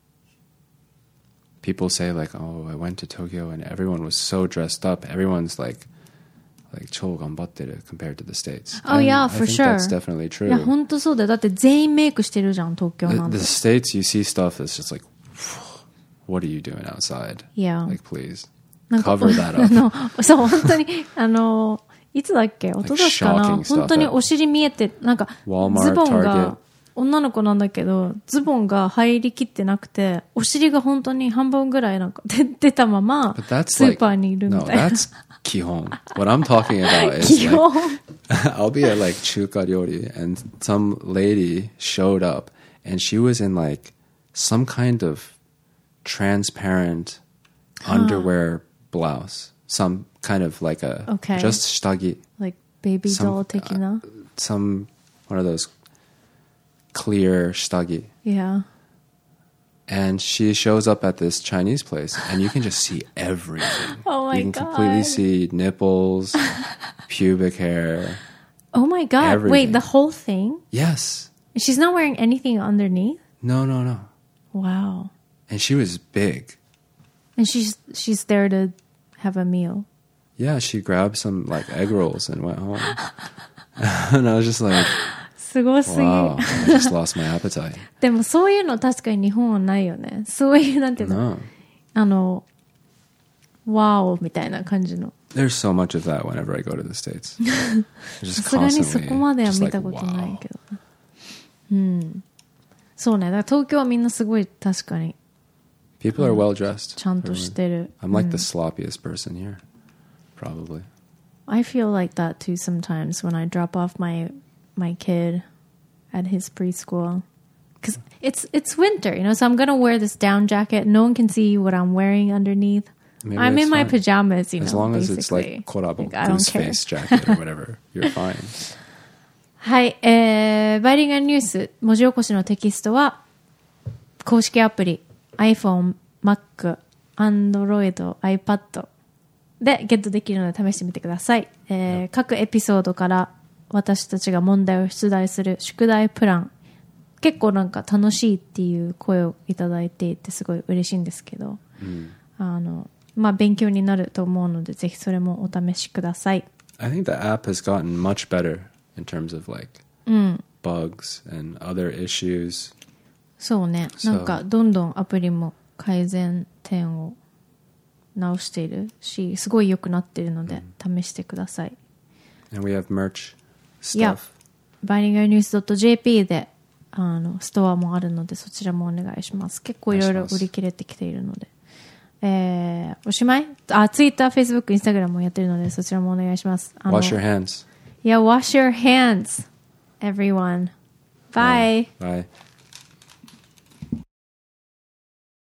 People say like, oh, I went to Tokyo and everyone was so dressed up. Everyone's like, like, 超頑張ってる compared to the States. Oh, and yeah, I for think sure. That's definitely true. いや、ほんとそうだよ。だって全員メイクしてるじゃん、東京なんて。 The, the States, you see stuff that's just like, what are you doing outside? Yeah. Like, please, cover that up. あの、そう、本当に、あの、いつだっけ？一昨年かな？本当にお尻見えて、なんか、ズボンが、女の子なんだけど、ズボンが入りきってなくて、お尻が本当に半分ぐらいなんか出てたまま、スーパーにいるみたいな。 No, that's 基本。What I'm talking about is like, I'll be at like 中華料理 and some lady showed up and she was in like some kind of transparent underwear blouse. Some kind of like a, okay. just 下着. Like baby doll 的な? Uh, some, one of those clear 下着. Yeah. And she shows up at this Chinese place, and you can just see everything. Oh my God. You can God. completely see nipples, pubic hair. Oh my God. Everything. Wait, the whole thing? Yes. She's not wearing anything underneath? No, no, no. Wow. And she was big. And she's she's there to have a meal. Yeah, she grabbed some like egg rolls and went home. And I was just like, すごすぎ。 wow, I just lost my appetite. でもそういうの確かに日本はないよね。そういうなんていうの、 No. あの、ワオみたいな感じの。 There's so much of that whenever I go to the States. さすがにそこまでは見たことないけど。うん。そうね。だから東京はみんなすごい確かに。 People are well dressed. ちゃんとしてる。 I'm like the sloppiest person here, probably. I feel like that too sometimes when I drop off my my kid at his preschool. Because it's, it's winter, you know, so I'm going to wear this down jacket. No one can see what I'm wearing underneath. Maybe I'm in my fine. pajamas, you know, As long as basically. it's like Korabo, like, I don't goose care. face jacket or whatever, you're fine. はい、えー、バイリンガルニュース文字起こしのテキストは公式アプリ iPhone、Mac、Android、iPad でゲットできるので試してみてください、えー、各エピソードから私たちが問題を出題する宿題プラン結構なんか楽しいっていう声をいただいていてすごい嬉しいんですけど、うん、あのまあ勉強になると思うのでぜひそれもお試しください。 I think the app has gotten much better in terms of like、うん、bugs and other issues. そうね、なんかどんどんアプリも改善点を直しているしすごい良くなっているので、うん、試してください。 And we have merch stuff. いや、バイリンガルニュース .jp であのストアもあるのでそちらもお願いします。結構いろいろ売り切れてきているので、えー、おしまいあ、Twitter、Facebook、Instagram もやってるのでそちらもお願いします。 Wash your hands. Yeah, wash your hands, everyone. Bye. Bye.